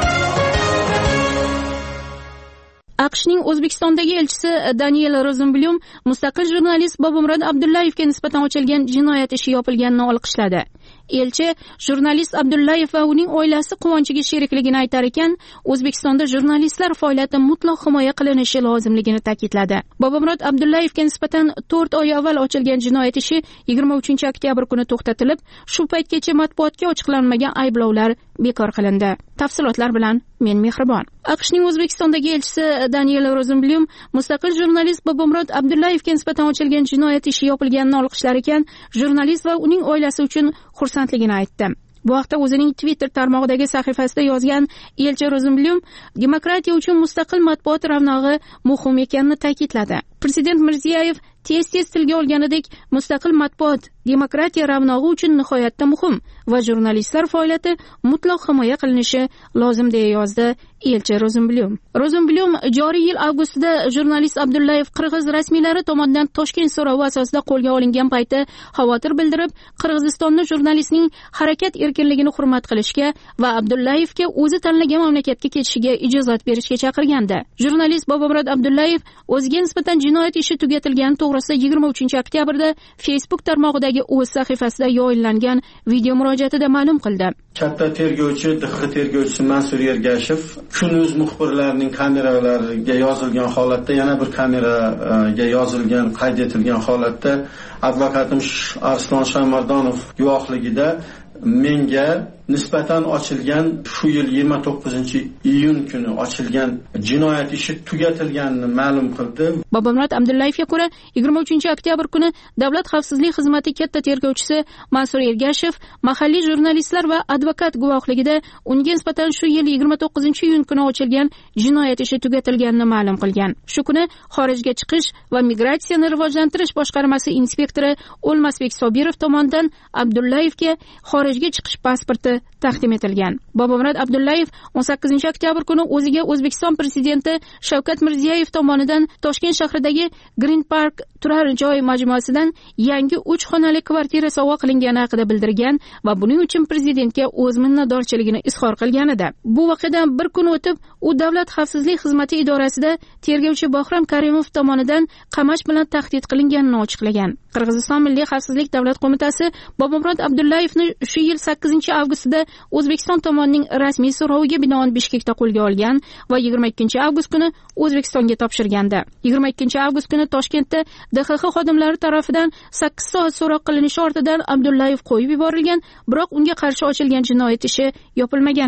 AQShning O'zbekistondagi elchisi Daniel Rozenblum mustaqil jurnalist Bobomurod Abdullayevga nisbatan ochilgan jinoyat ishi yopilganini olqishladi. Elchi jurnalist Abdullayev va uning oilasi quvonchiga sherikligini aytar ekan, O'zbekistonda jurnalistlar faoliyati mutlaq himoya qilinishi lozimligini ta'kidladi. Bobomurod Abdullayevga nisbatan to'rt oy avval ochilgan jinoyat ishi yigirma uchinchi oktyabr kuni to'xtatilib, shu paytgacha matbuotga ochiqlanmagan ayblovlar bekor qilindi. Tafsilotlar bilan men Mehribon. AQShning O'zbekistondagi elchisi Daniel Rozenblum mustaqil jurnalist Bobomurod Abdullayevga nisbatan ochilgan jinoyat ishi yopilganini olqishlar ekan, jurnalist va uning oilasi uchun xursandligini aytdi. Bu haqda o'zining Twitter tarmog'idagi sahifasida yozgan elchi Rozenblum demokratiya uchun mustaqil matbuot ravnog'i muhim ekanini ta'kidladi. Prezident Mirziyoyev tez-tez tilga olganidek, mustaqil matbuot demokratiya ravnog'i uchun nihoyatda muhim va jurnalistlar faoliyati mutlaq himoya qilinishi lozim deya yozdi elchi Rozenblum. Rozenblum joriy yil avgustida jurnalist Abdullayev qirg'iz rasmiylari tomonidan Toshkent so'rovi asosida qo'lga olingan payti xavotir bildirib, Qirg'izistonning jurnalistning harakat erkinligini hurmat qilishga va Abdullayevga o'zi tanlagan mamlakatga ketishiga ijozat berishga chaqirgandi. Jurnalist Bobomurod Abdullayev o'ziga nisbatan jinoyat ishi tugatilgani to'g'risida yigirma uchinchi oktyabrda Facebook tarmog'idagi o'z sahifasida yo'llangan video murojaatida ma'lum qildi. Katta tergovchi, D X tergovchisi Mansur Ergashev Kun.uz muxbirlarining kameralariga yozilgan holatda, yana bir kameraga yozilgan, qayd etilgan holatda advokatim Arslon Shaymardonov guvohligida menga nisbatan ochilgan shu yil yigirma to'qqizinchi iyun kuni ochilgan jinoyat ishi tugatilganini ma'lum qildi. Bobomurod Abdullayevga ko'ra yigirma uchinchi oktyabr kuni Davlat xavfsizlik xizmati katta tergovchisi Mansur Ergashev mahalliy jurnalistlar va advokat guvohligida unga nisbatan shu yil yigirma to'qqizinchi iyun kuni ochilgan jinoyat ishi tugatilganini ma'lum qilgan. Shu kuni xorijga chiqish va migratsiyani rivojlantirish boshqarmasi inspektori O'lmasbek Sobirov tomonidan Abdullayevga xorijga chiqish pasporti taqdim etilgan. Bobomurod Abdullayev o'n sakkizinchi oktyabr kuni o'ziga O'zbekiston prezidenti Shavkat Mirziyoyev tomonidan Toshkent shahridagi Green Park turar joy majmuasidan yangi uch xonali kvartira sovg'a qilingani haqida bildirgan va buning uchun prezidentga o'z minnatdorchiligini izhor qilgan edi. Bu voqeadan bir kun o'tib, u Davlat xavfsizlik xizmati idorasida tergovchi Bahrom Karimov tomonidan qamash bilan tahdid qilinganini ochiqlagan. Qirg'iziston Milliy xavfsizlik davlat qo'mitasi Bobomurod Abdullayevni shu yil sakkizinchi avgustda O'zbekiston tomonining rasmiy so'roviga binoan Bishkekda qo'lga olgan va yigirma ikkinchi avgust kuni O'zbekistonga topshirgandi. yigirma ikkinchi avgust kuni Toshkentda D X X xodimlari tomonidan sakkiz soat so'roq qilinishi ortidan Abdullayev qo'yib yuborilgan, biroq unga qarshi ochilgan jinoyat ishi yopilmagan edi.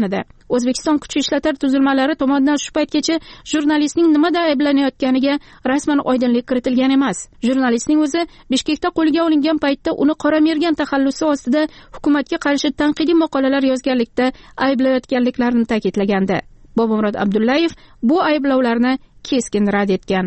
O'zbekiston kuch ishlatar tuzilmalari tomonidan shu paytgacha jurnalistning nimada ayblanayotganiga rasman oydinlik kiritilgan emas. Jurnalistning o'zi Bishkekda qo'lga olingan paytda uni qora mergan taxallusi ostida hukumatga qarshi tanqidiy maqolalar yozganlikda ayblayotganliklarini ta'kidlagandi. Bobomurod Abdullayev bu ayblovlarni keskin rad etgan.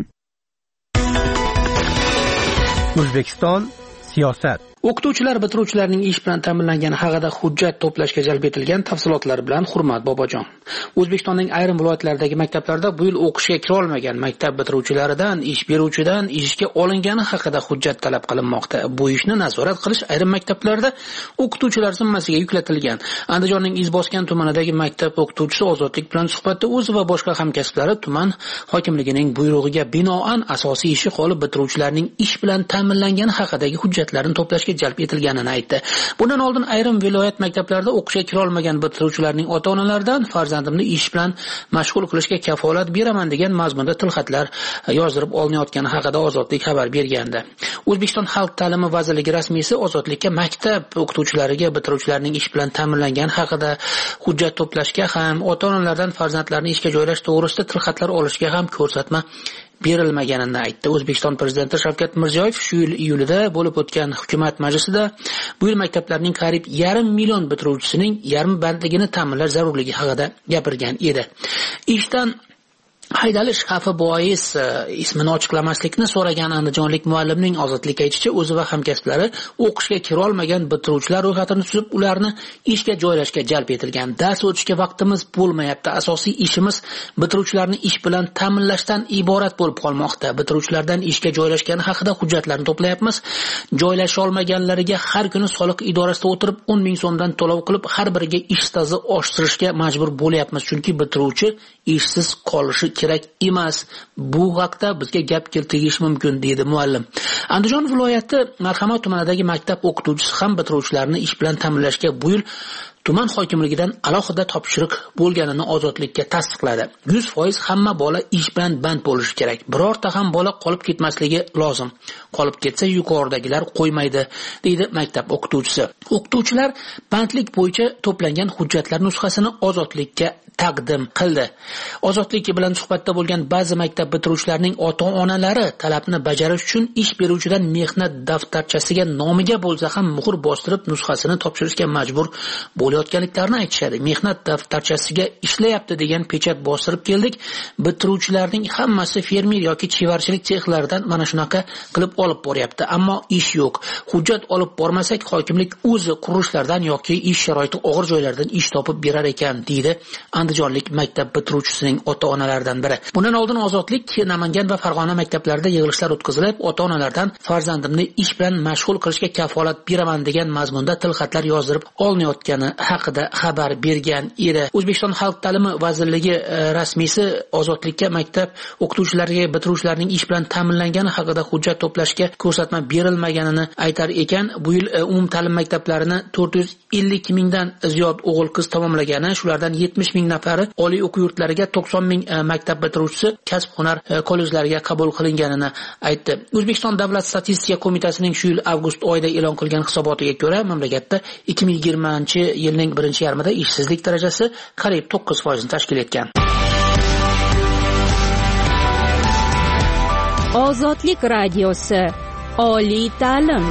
O'zbekiston siyosat. O'qituvchilar bitiruvchilarning ish bilan ta'minlangani haqida hujjat to'plashga jalb etilgan tafsilotlar bilan Hurmat Bobojon. O'zbekistonning ayrim viloyatlaridagi maktablarda bu yil o'qishga kira olmagan maktab bitiruvchilaridan ish beruvchidan ishga olingani haqida hujjat talab qilinmoqda. Bu ishni nazorat qilish ayrim maktablarda o'qituvchilar zimmasiga yuklatilgan. Andijonning Izboskan tumanidagi maktab o'qituvchisi Ozodlik bilan suhbatda o'zi va boshqa hamkasblari tuman hokimligining buyrug'iga binoan asosiy ishi qolib bitiruvchilarning ish bilan ta'minlangani haqidagi hujjatlarni to'plashga jalb etilganini aytdi. Bundan oldin ayrim viloyat maktablarida o'qishga kira olmagan bitiruvchilarning ota-onalaridan farzandimni ish bilan mashg'ul qilishga kafolat beraman degan mazmunda tilxatlar yozdirib olinayotgani haqida Ozodlik xabar bergandi. O'zbekiston Xalq ta'limi vazirligi rasmiysi Ozodlikka maktab o'qituvchilariga bitiruvchilarning ish bilan ta'minlangani haqida hujjat to'plashga ham, ota-onalardan farzandlarini ishga joylash to'g'risida tilxatlar olishga ham ko'rsatma berilmaganini aytdi. O'zbekiston prezidenti Shavkat Mirziyoyev shu yil iyulida bo'lib o'tgan hukumat majlisida bu yil maktablarning qariyb yarim million bitiruvchisining yarim bandligini ta'minlash zarurligi haqida gapirgan edi. Ishdan haydalish xavfi bois ismini ochiqlamaslikni so'ragan andijonlik muallimning Ozodlik aytishicha, o'zi va hamkasblari o'qishga kira olmagan bitiruvchilar ro'yxatini tuzib, ularni ishga joylashga jalb etilgan. Dars o'tishga vaqtimiz bo'lmayapti. Asosiy ishimiz bitiruvchilarni ish bilan ta'minlashdan iborat bo'lib qolmoqda. Bitiruvchilardan ishga joylashgani haqida hujjatlarni to'playapmiz. Joylasha olmaganlariga har kuni soliq idorasida o'tirib o'n ming so'mdan to'lov qilib, har biriga ish staji oshirishga majbur bo'lyapmiz. Chunki bitiruvchi ishsiz qolishi kerak emas. Bu haqda bizga gap keltirish mumkin, deydi muallim. Andijon viloyati Marhamat tumanidagi maktab o'qituvchisi ham bitiruvchilarni ish bilan ta'minlashga bu yil tuman hokimligidan alohida topshiriq bo'lganini Ozodlikka tasdiqladi. yuz foiz hamma bola ish bilan band bo'lishi kerak. Birorta ham bola qolib ketmasligi lozim. Qolib ketsa yuqoridagilar qo'ymaydi, deydi maktab o'qituvchisi. O'qituvchilar bandlik bo'yicha to'plangan hujjatlar nusxasini Ozodlikka taqdim qildi. Ozodlik bilan suhbatda bo'lgan ba'zi maktab bitiruvchilarining ota-onalari talabni bajarish uchun ish beruvchidan mehnat daftarchasiga nomiga bo'lsa ham muhr bostirib nusxasini topshirishga majbur bo'layotganliklarini aytishadi. Mehnat daftarchasiga ishlayapti degan pechat bostirib keldik. Bitiruvchilarning hammasi fermer yoki chevarchilik sexlaridan mana shunaqa qilib olib boryapti, ammo ish yo'q. Hujjat olib bormasak hokimlik o'zi qurilishlardan yoki ish sharoiti og'ir joylardan ish topib berar ekan, deydi andijonlik maktab bitiruvchisining ota-onalaridan biri. Bundan oldin Ozodlik Namangan va Farg'ona maktablarida yig'ilishlar o'tkazilib, ota-onalardan farzandimni ish bilan mashg'ul qilishga kafolat beraman degan mazmunda tilxatlar yozdirib olinayotgani haqida xabar bergan edi. O'zbekiston Xalq ta'limi vazirligi rasmiysi Ozodlikka maktab o'qituvchilariga bitiruvchilarning ish bilan ta'minlangani haqida hujjat to'plashga ko'rsatma berilmaganini aytar ekan. Bu yil umum ta'lim maktablarini to'rt yuz ellik mingdan ziyod o'g'il qiz tamomlagani, shulardan yetmish ming nafari oliy o'quv yurtlariga, to'qson ming maktab bitiruvchisi kasb-hunar kollejlariga qabul qilinganini aytdi. O'zbekiston Davlat statistika qo'mitasining shu yil avgust oyida e'lon qilgan hisobotiga ko'ra, mamlakatda ikki ming yigirmanchi yilning birinchi yarmida ishsizlik darajasi qariyb to'qqiz foizni tashkil etgan. Ozodlik radiosi, oliy ta'lim.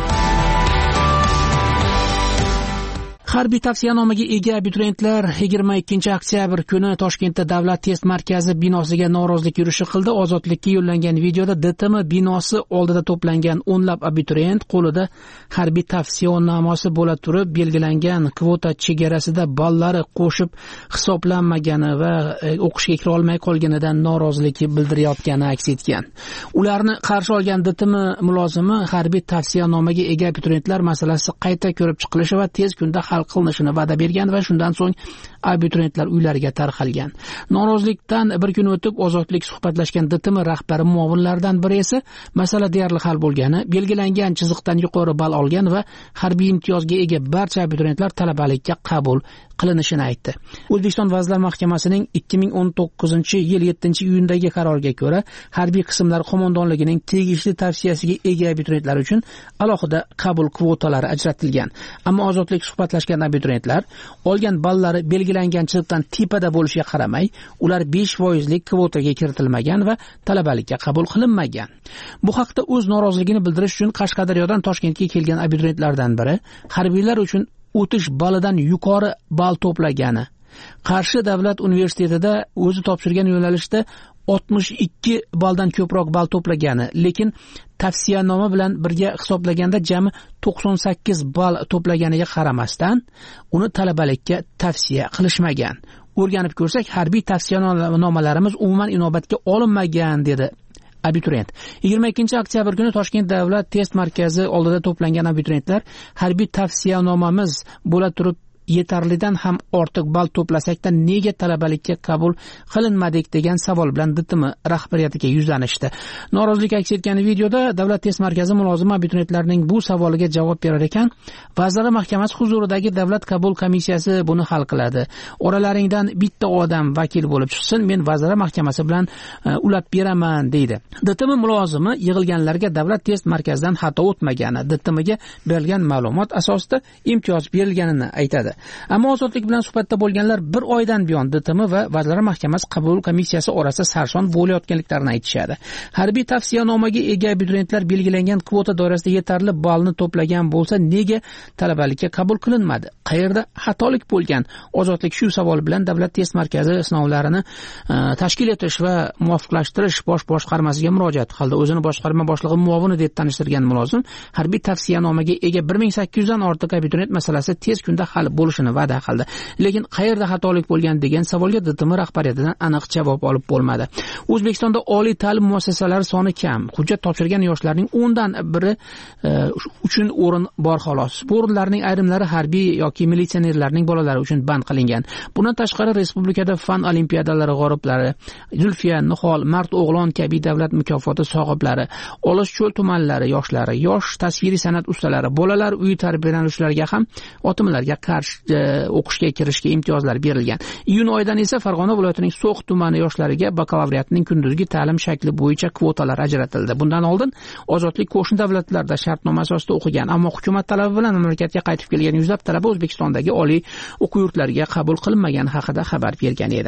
Harbiy tavsiyanomaga ega abituriyentlar yigirma ikkinchi oktyabr kuni Toshkentda Davlat test markazi binosiga norozilik yurishi qildi. Ozodlikka yo'llangan videoda D T M binosi oldida to'plangan o'nlab abituriyent qo'lida harbiy tavsiyanomasi bo'la turib, belgilangan kvota chegarasida ballari qo'shib hisoblanmagani va o'qishga kira olmay qolganidan norozilik bildirayotgani aks etgan. Ularni qarshi olgan D T M mulozimi harbiy tavsiyanomaga ega abituriyentlar masalasi qayta ko'rib chiqilishi va tez kunda hal qilinishini va'da bergan va shundan so'ng abituriyentlar uylariga tarqalgan. Norozilikdan bir kun o'tib Ozodlik suhbatlashgan D T M rahbari muovinlaridan biri esa masala deyarli hal bo'lgani, belgilangan chiziqdan yuqori ball olgan va harbiy imtiyozga ega barcha abituriyentlar talabalikka qabul qilinishini aytdi. O'zbekiston Vazirlar Mahkamasining ikki ming o'n to'qqizinchi yil yettinchi iyundagi qaroriga ko'ra, harbiy qismlar qo'mondonligining tegishli tavsiyasiga ega abituriyentlar uchun alohida qabul kvotalari ajratilgan. Ammo Ozodlik suhbatlashgan abituriyentlar olgan ballari belgilangan belgilangan chiziqdan tepada bo'lishiga qaramay, ular besh foizlik kvotaga kiritilmagan va talabalikka qabul qilinmagan. Bu haqda o'z noroziligini bildirish uchun Qashqadaryodan Toshkentga kelgan abituriyentlardan biri harbiylar uchun o'tish balidan yuqori ball to'plagani, Qarshi davlat universitetida o'zi topshirgan yo'nalishda oltmish ikki balldan ko'proq ball to'plagani, lekin tavsiyanoma bilan birga hisoblaganda jami to'qson sakkiz ball to'plaganiga qaramasdan uni talabalikka tavsiya qilishmagan. O'rganib ko'rsak, harbiy tavsiyanomalarimiz umuman inobatga olinmagan, dedi abituriyent. yigirma ikkinchi oktyabr kuni Toshkent davlat test markazi oldida to'plangan abituriyentlar harbiy tavsiyanomamiz bo'la turib yetarlidan ham ortiq ball to'plasakda nega talabalikka qabul qilinmadik degan savol bilan D T M rahbariyatiga yuzlanishdi. Norozilik aks etgan videoda davlat test markazi mulozimi abituriyentlarning bu savoliga javob berar ekan, Vazirlar Mahkamasi huzuridagi davlat qabul komissiyasi buni hal qiladi. Oralaringdan bitta odam vakil bo'lib chiqsin, men Vazirlar Mahkamasi bilan uh, ulab beraman, deydi. D T M mulozimi yig'ilganlarga davlat test markazidan xato o'tmagani, D T Mga berilgan ma'lumot asosida imtiyoz berilganini aytadi. Ammo ozodlik bilan suhbatda bo'lganlar bir oydan buyon D T M va Vazirlar Mahkamasi qabul komissiyasi orasida sarson bo'layotganliklarini aytishadi. Harbiy tavsiyanomaga ega abituriyentlar belgilangan kvota doirasida yetarli ballni to'plagan bo'lsa, nega talabalikka qabul qilinmadi? Qayerda xatolik bo'lgan? Ozodlik shu savol bilan davlat test markazi sinovlarini uh, tashkil etish va muvofiqlashtirish bosh boshqarmasiga murojaat qildi. O'zini boshqarma boshlig'i muovini deb tanishtirgan mulozim harbiy tavsiyanomaga ega bir ming sakkiz yuz dan ortiq abituriyent masalasi tez kunda hal bo'lishini va'da qildi. Lekin qayerda xatolik bo'lgan degan savolga D T M rahbariyatidan aniq javob olib bo'lmadi. O'zbekistonda oliy ta'lim muassasalari soni kam. Hujjat topshirgan yoshlarning o'ndan biri uchun o'rin bor xolos. Bu o'rinlarning ayrimlari harbiy yoki militsionerlarning bolalari uchun band qilingan. Bundan tashqari respublikada fan olimpiadalari g'oliblari, Zulfiya, Nihol, Mard o'g'lon kabi davlat mukofoti sohiblari, Olishcho'l tumanlari yoshlari, yosh tasviriy san'at ustalari, bolalar uyi tarbiyalanuvchilariga ham otimlarga qarshi o'qishga kirishga imtiyozlar berilgan. Iyun oyidan esa Farg'ona viloyatining So'x tumani yoshlariga bakalavriatning kunduzgi ta'lim shakli bo'yicha kvotalar ajratildi. Bundan oldin ozodlik qo'shni davlatlarda shartnoma asosida o'qigan, ammo hukumat talabi bilan mamlakatga qaytib kelgan yuzlab talaba O'zbekistondagi oliy o'quv yurtlariga qabul qilinmagani haqida xabar bergan edi.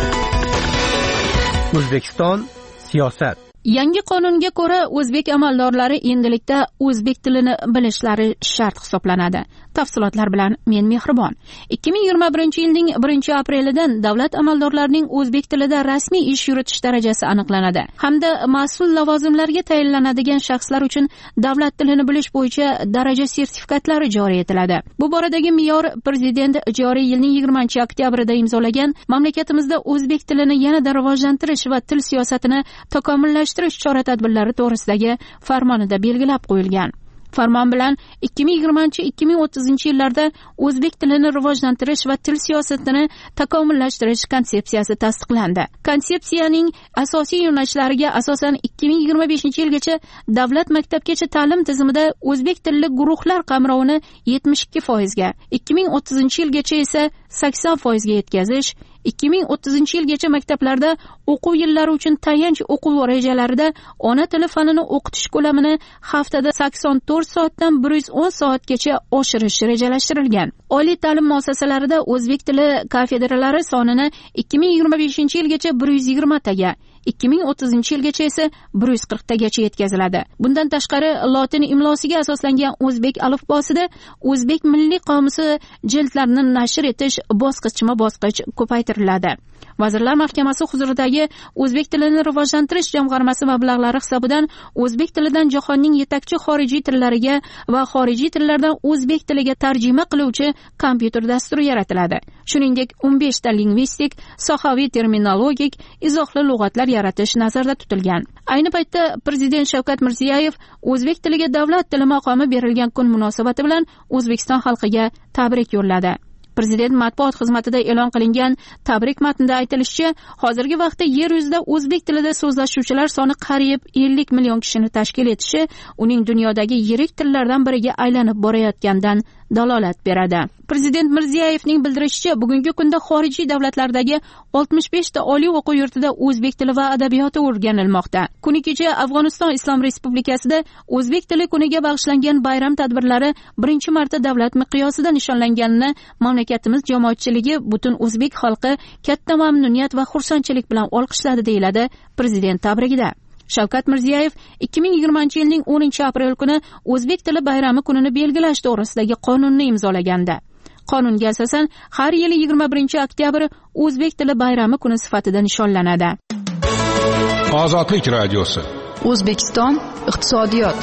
O'zbekiston siyosat. Yangi qonunga ko'ra o'zbek amaldorlari endilikda o'zbek tilini bilishlari shart hisoblanadi. Tafsilotlar bilan men Mehribon. ikki ming yigirma birinchi yilning birinchi aprelidan davlat amaldorlarining o'zbek tilida rasmiy ish yuritish darajasi aniqlanadi hamda mas'ul lavozimlarga tayinlanadigan shaxslar uchun davlat tilini bilish bo'yicha daraja sertifikatlari joriy etiladi. Bu boradagi me'yor prezident joriy yilning yigirmanchi oktyabrida imzolagan mamlakatimizda o'zbek tilini yanada rivojlantirish va til siyosatini takomillashtirish chora-tadbirlari to'g'risidagi farmonida belgilab qo'yilgan. Farmon bilan ikki ming yigirmanchi ikki ming o'ttizinchi yillarda o'zbek tilini rivojlantirish va til siyosatini takomillashtirish konsepsiyasi tasdiqlandi. Konsepsiyaning asosiy yo'nalishlariga asosan ikki ming yigirma beshinchi yilgacha davlat maktabgacha ta'lim tizimida o'zbek tilli guruhlar qamrovini yetmish ikki foizga, ikki ming o'ttizinchi yilgacha esa sakson foizga yetkazish, ikki ming o'ttizinchi yilgacha maktablarda o'quv yillari uchun tayanch o'quv rejalarida ona tili fanini o'qitish ko'lamini haftada sakson to'rt soatdan bir yuz o'n soatgacha oshirish rejalashtirilgan. Oliy ta'lim muassasalarida o'zbek tili kafedralari sonini ikki ming yigirma beshinchi yilgacha bir yuz yigirma taga, ikki ming o'ttizinchi yilgacha esa bir yuz qirq tagacha yetkaziladi. Bundan tashqari lotin imlosiga asoslangan o'zbek alifbosida o'zbek milliy qomusi jildlarini nashr etish bosqichma-bosqich ko'paytiriladi. Vazirlar Mahkamasi huzuridagi o'zbek tilini rivojlantirish jamg'armasi mablag'lari hisobidan o'zbek tilidan jahonning yetakchi xorijiy tillariga va xorijiy tillardan o'zbek tiliga tarjima qiluvchi kompyuter dasturi yaratiladi. Shuningdek, o'n besh ta lingvistik, sohaviy terminologik, izohli lug'atlar yaratish nazarda tutilgan. Ayni paytda Prezident Shavkat Mirziyoyev o'zbek tiliga davlat tili maqomi berilgan kun munosabati bilan O'zbekiston xalqiga tabrik yo'lladi. Prezident matbuot xizmatida e'lon qilingan tabrik matnida aytilishicha, hozirgi vaqtda yer yuzida o'zbek tilida so'zlashuvchilar soni qariyb ellik million kishini tashkil etishi uning dunyodagi yirik tillardan biriga aylanib borayotgandan dalolat beradi. Prezident Mirziyoyevning bildirishicha, bugungi kunda xorijiy davlatlardagi oltmish beshta oliy o'quv yurtida o'zbek tili va adabiyoti o'rganilmoqda. Kuni kecha Afg'oniston Islom Respublikasida o'zbek tili kuniga bag'ishlangan bayram tadbirlari birinchi marta davlat miqyosida nishonlanganini mamlakatimiz jamoatchiligi, butun o'zbek xalqi katta mamnuniyat va xursandchilik bilan olqishladi, deyiladi prezident tabrigida. Shavkat Mirziyoyev ikki ming yigirmanchi yilning o'ninchi aprel kuni o'zbek tili bayrami kunini belgilash to'g'risidagi qonunni imzolagandi. Qonunga asosan har yili yigirma birinchi oktyabr o'zbek tili bayrami kuni sifatida nishonlanadi. Ozodlik radiosi. O'zbekiston iqtisodiyot.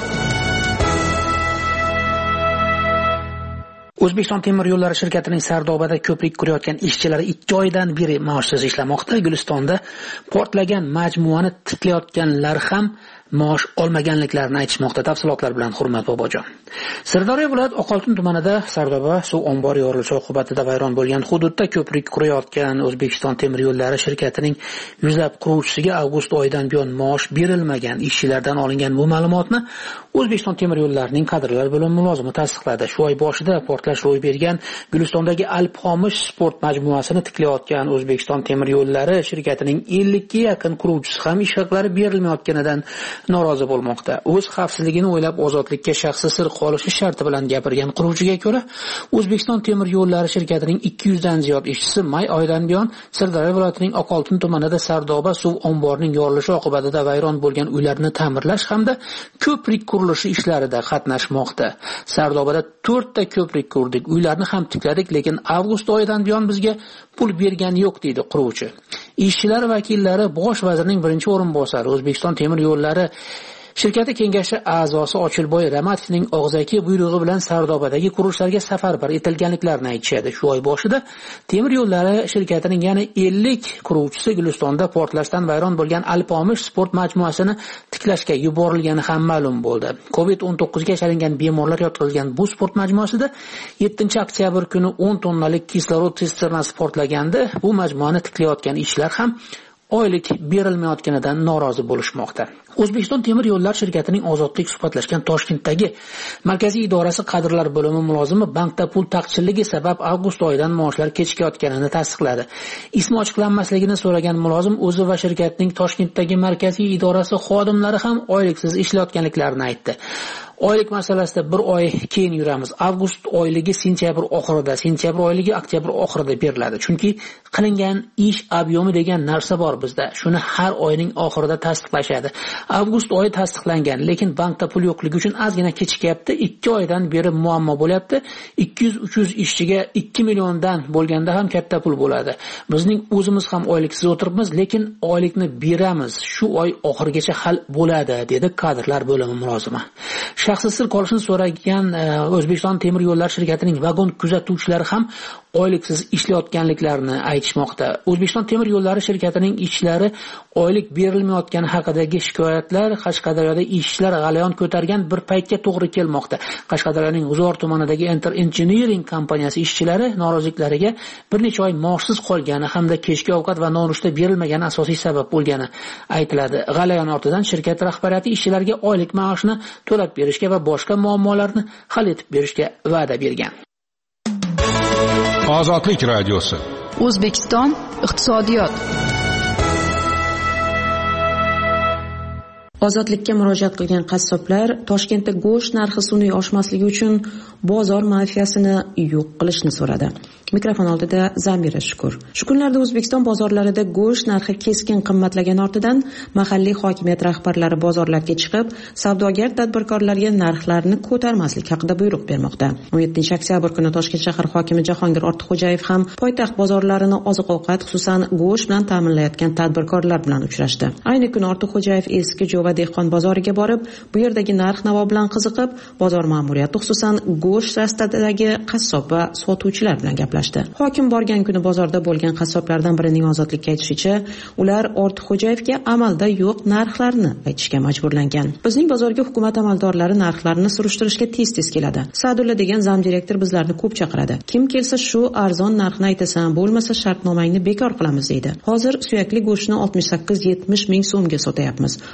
O'zbekiston temir yo'llari shirkatining Sardobada ko'prik qurayotgan ishchilari ikki oydan beri maoshsiz ishlamoqda. Gulistonda portlagan majmuani tiklayotganlar ham maosh olmaganliklarini aytishmoqda. Tafsilotlar bilan Hurmat Bobojon. Sirdaryo viloyat Oqoltin tumanida Sardoba suv ombori yorilishi oqibatida vayron bo'lgan hududda ko'prik qurayotgan O'zbekiston temir yo'llari shirkatining yuzlab quruvchisiga avgust oyidan buyon maosh berilmagan. Ishchilardan olingan bu ma'lumotni O'zbekiston temir yo'llarining kadrlar bo'limi mulozimi tasdiqladi. Shu oy boshida portlash ro'y bergan Gulistondagi Alpomish sport majmuasini tiklayotgan O'zbekiston temir yo'llari shirkatining ellikka yaqin quruvchisi ham ish haqlari berilmayotganidan norozi bo'lmoqda. O'z xavfsizligini o'ylab ozodlikka shaxsi sir qolishi sharti bilan gapirgan quruvchiga ko'ra, O'zbekiston temir yo'llari shirkatining ikki yuz dan ziyod ishchisi may oyidan buyon Sirdaryo viloyatining Oqoltin tumanida Sardoba suv omborining yorilishi oqibatida vayron bo'lgan uylarni ta'mirlash hamda ko'prik qurilishi ishlarida qatnashmoqda. Sardobada to'rtta ko'prik qurdik, uylarni ham tikladik, lekin avgust oyidan buyon bizga pul bergan yo'q, deydi quruvchi. Ishchilar vakillari Bosh vazirning birinchi o'rinbosari, O'zbekiston temir yo'llari shirkati kengashi a'zosi Ochilboy Ramatovning og'zaki buyrug'i bilan Sardobadagi qurilishlarga safarbar etilganliklarini aytishadi. Shu oy boshida temir yo'llari shirkatining yana ellik quruvchisi Gulistonda portlashdan vayron bo'lgan Alpomish sport majmuasini tiklashga yuborilgani ham ma'lum bo'ldi. covid o'n to'qqiz ga chalingan bemorlar yotqizilgan bu sport majmuasida yettinchi oktyabr kuni o'n tonnalik kislorod sisternasi portlaganda bu majmuani tiklayotgan ishchilar ham oylik berilmayotganidan norozi bo'lishmoqda. O'zbekiston temir yo'llar shirkatining ozodlik suhbatlashgan Toshkentdagi markaziy idorasi kadrlar bo'limi mulozimi bankda pul taqchilligi sabab avgust oyidan maoshlar kechikayotganini tasdiqladi. Ismi ochiqlanmasligini so'ragan mulozim o'zi va shirkatning Toshkentdagi markaziy idorasi xodimlari ham oyliksiz ishlayotganliklarini aytdi. Oylik masalasida bir oy keyin yuramiz. Avgust oyligi sentyabr oxirida, sentyabr oyligi oktyabr oxirida beriladi. Chunki qilingan ish obyomi degan narsa bor bizda. Shuni har oyning oxirida tasdiqlashadi. Avgust oyi tasdiqlangan, lekin bankda pul yo'qligi uchun ozgina kechikyapti. ikki oydan beri muammo bo'lyapti. ikki yuz uch yuz ishchiga ikki milliondan bo'lganda ham katta pul bo'ladi. Bizning o'zimiz ham oyliksiz o'tiribmiz, lekin oylikni beramiz. Shu oy oxirigacha hal bo'ladi, dedi kadrlar bo'limi mulozimi. Shaxsiy sir qolishini so'ragan O'zbekiston temir yo'llari shirkatining vagon kuzatuvchilari ham oyliksiz ishlayotganliklarini aytishmoqda. O'zbekiston temir yo'llari shirkatining ishchilari oylik berilmayotgani haqidagi shikoyatlar Qashqadaryoda ishchilar g'alayon ko'targan bir paytga to'g'ri kelmoqda. Qashqadaryoning G'uzor tumanidagi Enter Engineering kompaniyasi ishchilari noroziliklariga bir necha oy maoshsiz qolgani hamda kechki ovqat va nonushta berilmagani asosiy sabab bo'lgani aytiladi. G'alayon ortidan shirkat rahbariyati ishchilarga oylik maoshni to'lab berishga va boshqa muammolarni hal etib berishga va'da bergan. Ozodlik radiosi. O'zbekiston iqtisodiyot. Ozodlikka murojaat qilgan qassoblar Toshkentda go'sht narxi sun'iy oshmasligi uchun bozor mafiyasini yo'q qilishni so'radi. Mikrofon oldida Zamira Shukur. Shu kunlarda O'zbekiston bozorlarida go'sht narxi keskin qimmatlagani ortidan mahalliy hokimiyat rahbarlari bozorlarga chiqib, savdogar tadbirkorlarga narxlarni ko'tarmaslik haqida buyruq bermoqda. o'n yettinchi oktyabr kuni Toshkent shahar hokimi Jahongir Ortiqxo'jayev ham poytaxt bozorlarini oziq-ovqat, xususan go'sht bilan ta'minlayotgan tadbirkorlar bilan uchrashdi. Ayni kuni Ortiqxo'jayev eski Jo'va dehqon bozoriga borib, bu yerdagi narx-navo bilan qiziqib, bozor ma'muriyati, xususan go'sht rastadagi qassob va sotuvchilar bilan gaplashdi. Hokim borgan kuni bozorda bo'lgan qassoblardan birining ozodlikka aytishicha, ular Ortiqxo'jayevga amalda yo'q narxlarni aytishga majburlangan. Bizning bozorga hukumat amaldorlari narxlarni surishtirishga tez-tez keladi. Sa'dulla degan zamdirektor bizlarni ko'p chaqiradi. Kim kelsa shu arzon narxni aytasan, bo'lmasa shartnomangni bekor qilamiz deydi. Hozir suyakli go'shtni oltmish sakkiz yetmish ming so'mga sotayapmiz. Ortiqxo'jayev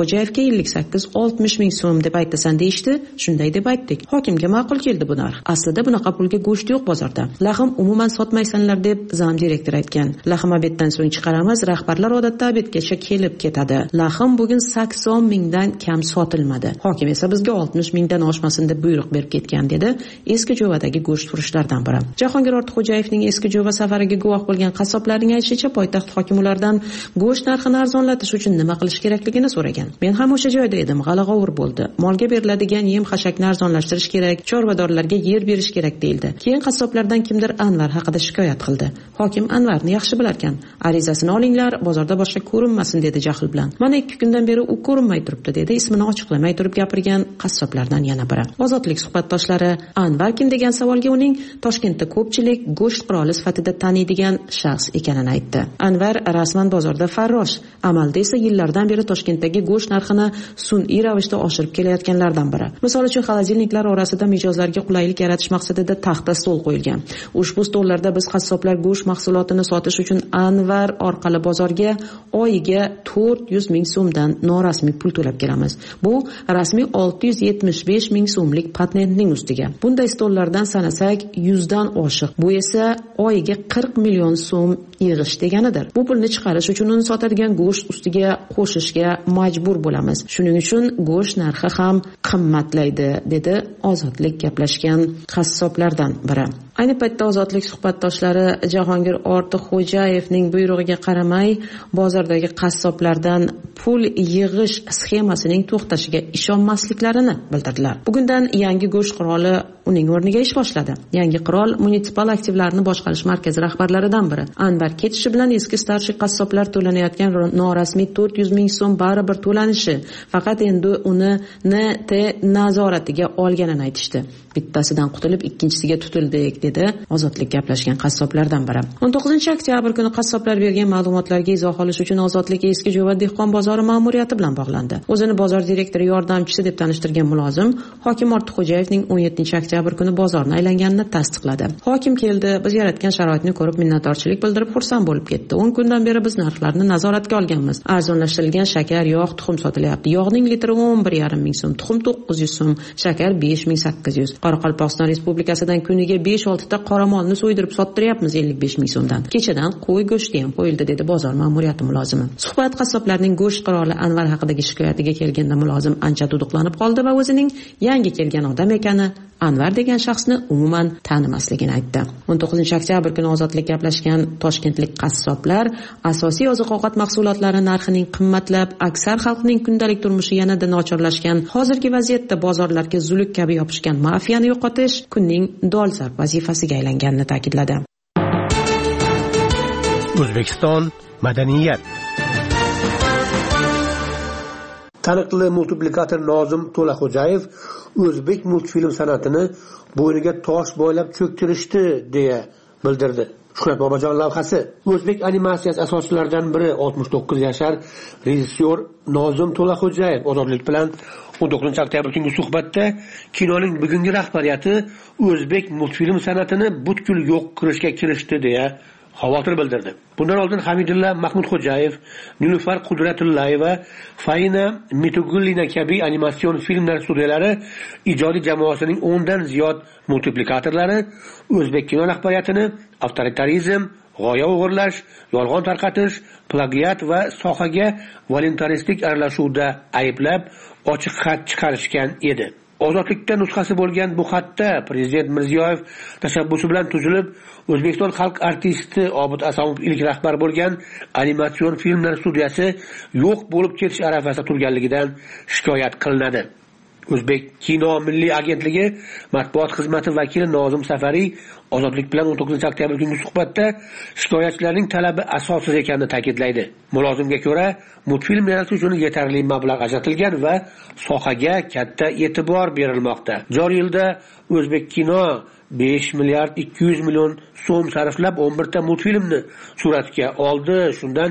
Ortiqxo'jayevga ellik sakkiz oltmish ming so'm deb aytasan deyishdi. Shunday deb aytdik. Hokimga ma'qul keldi bu narx. Aslida bunaqa pulga go'sht yo'q bozorda. Lahm umuman sotmaysanlar deb zam direktor aytgan. Lahm obeddan so'ng chiqaramiz, rahbarlar odatda obedgacha kelib ketadi. Lahm bugun sakson mingdan kam sotilmadi. Hokim esa bizga oltmish mingdan oshmasin deb buyruq berib ketgan dedi. Eski Jo'vadagi go'sht furushlardan biri. Jahongir Ortiqxo'jayevning eski Jo'va safariga guvoh bo'lgan qassoblarning aytishicha, poytaxt hokimi ulardan go'sht narxini arzonlatish uchun nima qilish kerakligini so'ragan. Men ham o'sha joyda edim, g'ala-g'ovur bo'ldi. Molga beriladigan yem-xashakni arzonlashtirish kerak, chorvadorlarga yer berish kerak deyildi. Keyin qassoblardan kimdir Anvar haqida shikoyat qildi. Hokim Anvarni yaxshi bilarkan. Arizasini olinglar, bozorda boshqa ko'rinmasin dedi jahl bilan. Mana ikki kundan beri u ko'rinmay turibdi dedi ismini ochiqlamay turib gapirgan qassoblardan yana biri. Ozodlik suhbatdoshlari Anvar kim degan savolga uning Toshkentda ko'pchilik go'sht qiroli sifatida taniydigan shaxs ekanini aytdi. Anvar rasman bozorda farrosh, amalda esa yillardan beri Toshkentdagi go'sht narxini sun'iy ravishda oshirib kelayotganlardan biri. Misol uchun, xolodilniklar orasida mijozlarga qulaylik yaratish maqsadida taxta stol qo'yilgan. Ushbu stollarda biz qassoblar go'sht mahsulotini sotish uchun Anvar orqali bozorga oyiga to'rt yuz ming so'mdan norasmiy pul to'lab kelamiz. Bu rasmiy olti yuz yetmish besh ming so'mlik patentning ustiga. Bunday stollardan sanasak yuzdan oshiq. Bu esa oyiga qirq million so'm yig'ish deganidir. Bu pulni chiqarish uchun uni sotadigan go'sht ustiga qo'shishga majbur bo'lamiz. Shuning uchun go'sht narxi ham qimmatlaydi, dedi Ozodlik gaplashgan qassoblardan biri. Ayni paytda Ozodlik suhbatdoshlari Jahongir Ortiqxo'jayevning buyrug'iga qaramay bozordagi qassoblardan pul yig'ish sxemasining to'xtashiga ishonmasliklarini bildirdilar. Bugundan yangi go'sht qiroli uning o'rniga ish boshladi. Yangi qirol munisipal aktivlarni boshqarish markazi rahbarlaridan biri. Anvar ketishi bilan eski starshий qassoblar to'lanayotgan norasmiy to'rt yuz ming so'm baribir to'lanishi, faqat endi uni N T nazoratiga olganini aytishdi. Bittasidan qutulib ikkinchisiga tutildik, dedi Ozodlik gaplashgan qassoblardan biri. o'n to'qqizinchi oktyabr kuni qassoblar bergan ma'lumotlarga izoh olish uchun Ozodlik eski Jo'va dehqon bozori ma'muriyati bilan bog'landi. O'zini bozor direktori yordamchisi deb tanishtirgan mulozim Hokim Ortiqxo'jayevning o'n yettinchi oktyabr kuni bozorni aylanganini tasdiqladi. Hokim keldi, biz yaratgan sharoitni ko'rib minnatdorchilik bildirib xursand bo'lib ketdi. o'n kundan beri biz narxlarni nazoratga olganmiz. Arzonlashtirilgan shakar, yog', tuxum sotilyapti. Yog'ning litri o'n bir yarim ming so'm, tuxum to'qqiz yuz so'm, shakar besh ming sakkiz yuz. Qoraqalpog'iston Respublikasidan kuniga besh olti ta qoramolni so'ydirib sottiryapmiz ellik besh ming so'mdan. Kechadan qo'y go'shti ham qo'yildi, dedi bozor ma'muriyati mulozimi. Suhbat qassoblarning go'sht qiroli Anvar haqidagi shikoyatiga kelganda mulozim ancha duduqlanib qoldi va o'zining yangi kelgan odam ekani, Anvar degan shaxsni umuman tanimasligini aytdi. o'n to'qqizinchi oktyabr kuni Ozodlik gaplashgan toshkentlik qassoblar asosiy oziq-ovqat mahsulotlari narxining qimmatlab, aksar xalqning kundalik turmushi yanada nochorlashgan hozirgi vaziyatda bozorlarga zuluk kabi yopishgan mafiyani yo'qotish kunning dolzarb vazifasiga aylanganini ta'kidladi. O'zbekiston madaniyat. Taniqli multiplikator Nozim To'laxo'jayev o'zbek multfilm san'atini bo'yniga tosh boylab cho'ktirishdi deya bildirdi. Shuhrat Bobojon lavhasi. O'zbek animatsiyasi asoschilaridan biri oltmish to'qqiz yashar rejissyor Nozim To'laxo'jayev Ozodlik bilan o'n to'qqizinchi oktyabr kungi suhbatda kinoning bugungi rahbariyati o'zbek multfilm san'atini butkul yo'q qilishga kirishdi deya xavotir bildirdi. Bundan oldin Hamidulla Mahmudxo'jayev, Nilufar Qudratullayeva, Faina Mitugullina kabi animatsion filmlar studiyalari ijodiy jamoasining o'n dan ziyod multiplikatorlari o'zbek kino rahbariyatini avtoritarizm, g'oya o'g'irlash, yolg'on tarqatish, plagiat va sohaga voluntaristik aralashuvda ayblab ochiq xat chiqarishgan edi. Ozodlikda nusxasi bo'lgan bu xatda Prezident Mirziyoyev tashabbusi bilan tuzilib, O'zbekiston xalq artisti Obid Asomov ilk rahbar bo'lgan animatsion filmlar studiyasi yo'q bo'lib ketish arafasida turganligidan shikoyat qilinadi. O'zbek kino milliy agentligi matbuot xizmati vakili Nozim Safariy Ozodlik bilan o'n to'qqizinchi oktyabr kungi suhbatda shikoyatchilarning talabi asossiz ekanini ta'kidlaydi. Mulozimga ko'ra, multfilm yaratish uchun yetarli mablag' ajratilgan va sohaga katta e'tibor berilmoqda. Joriy yilda O'zbek kino besh milliard ikki yuz million so'm sarflab o'n bir ta multfilmni suratga oldi. Shundan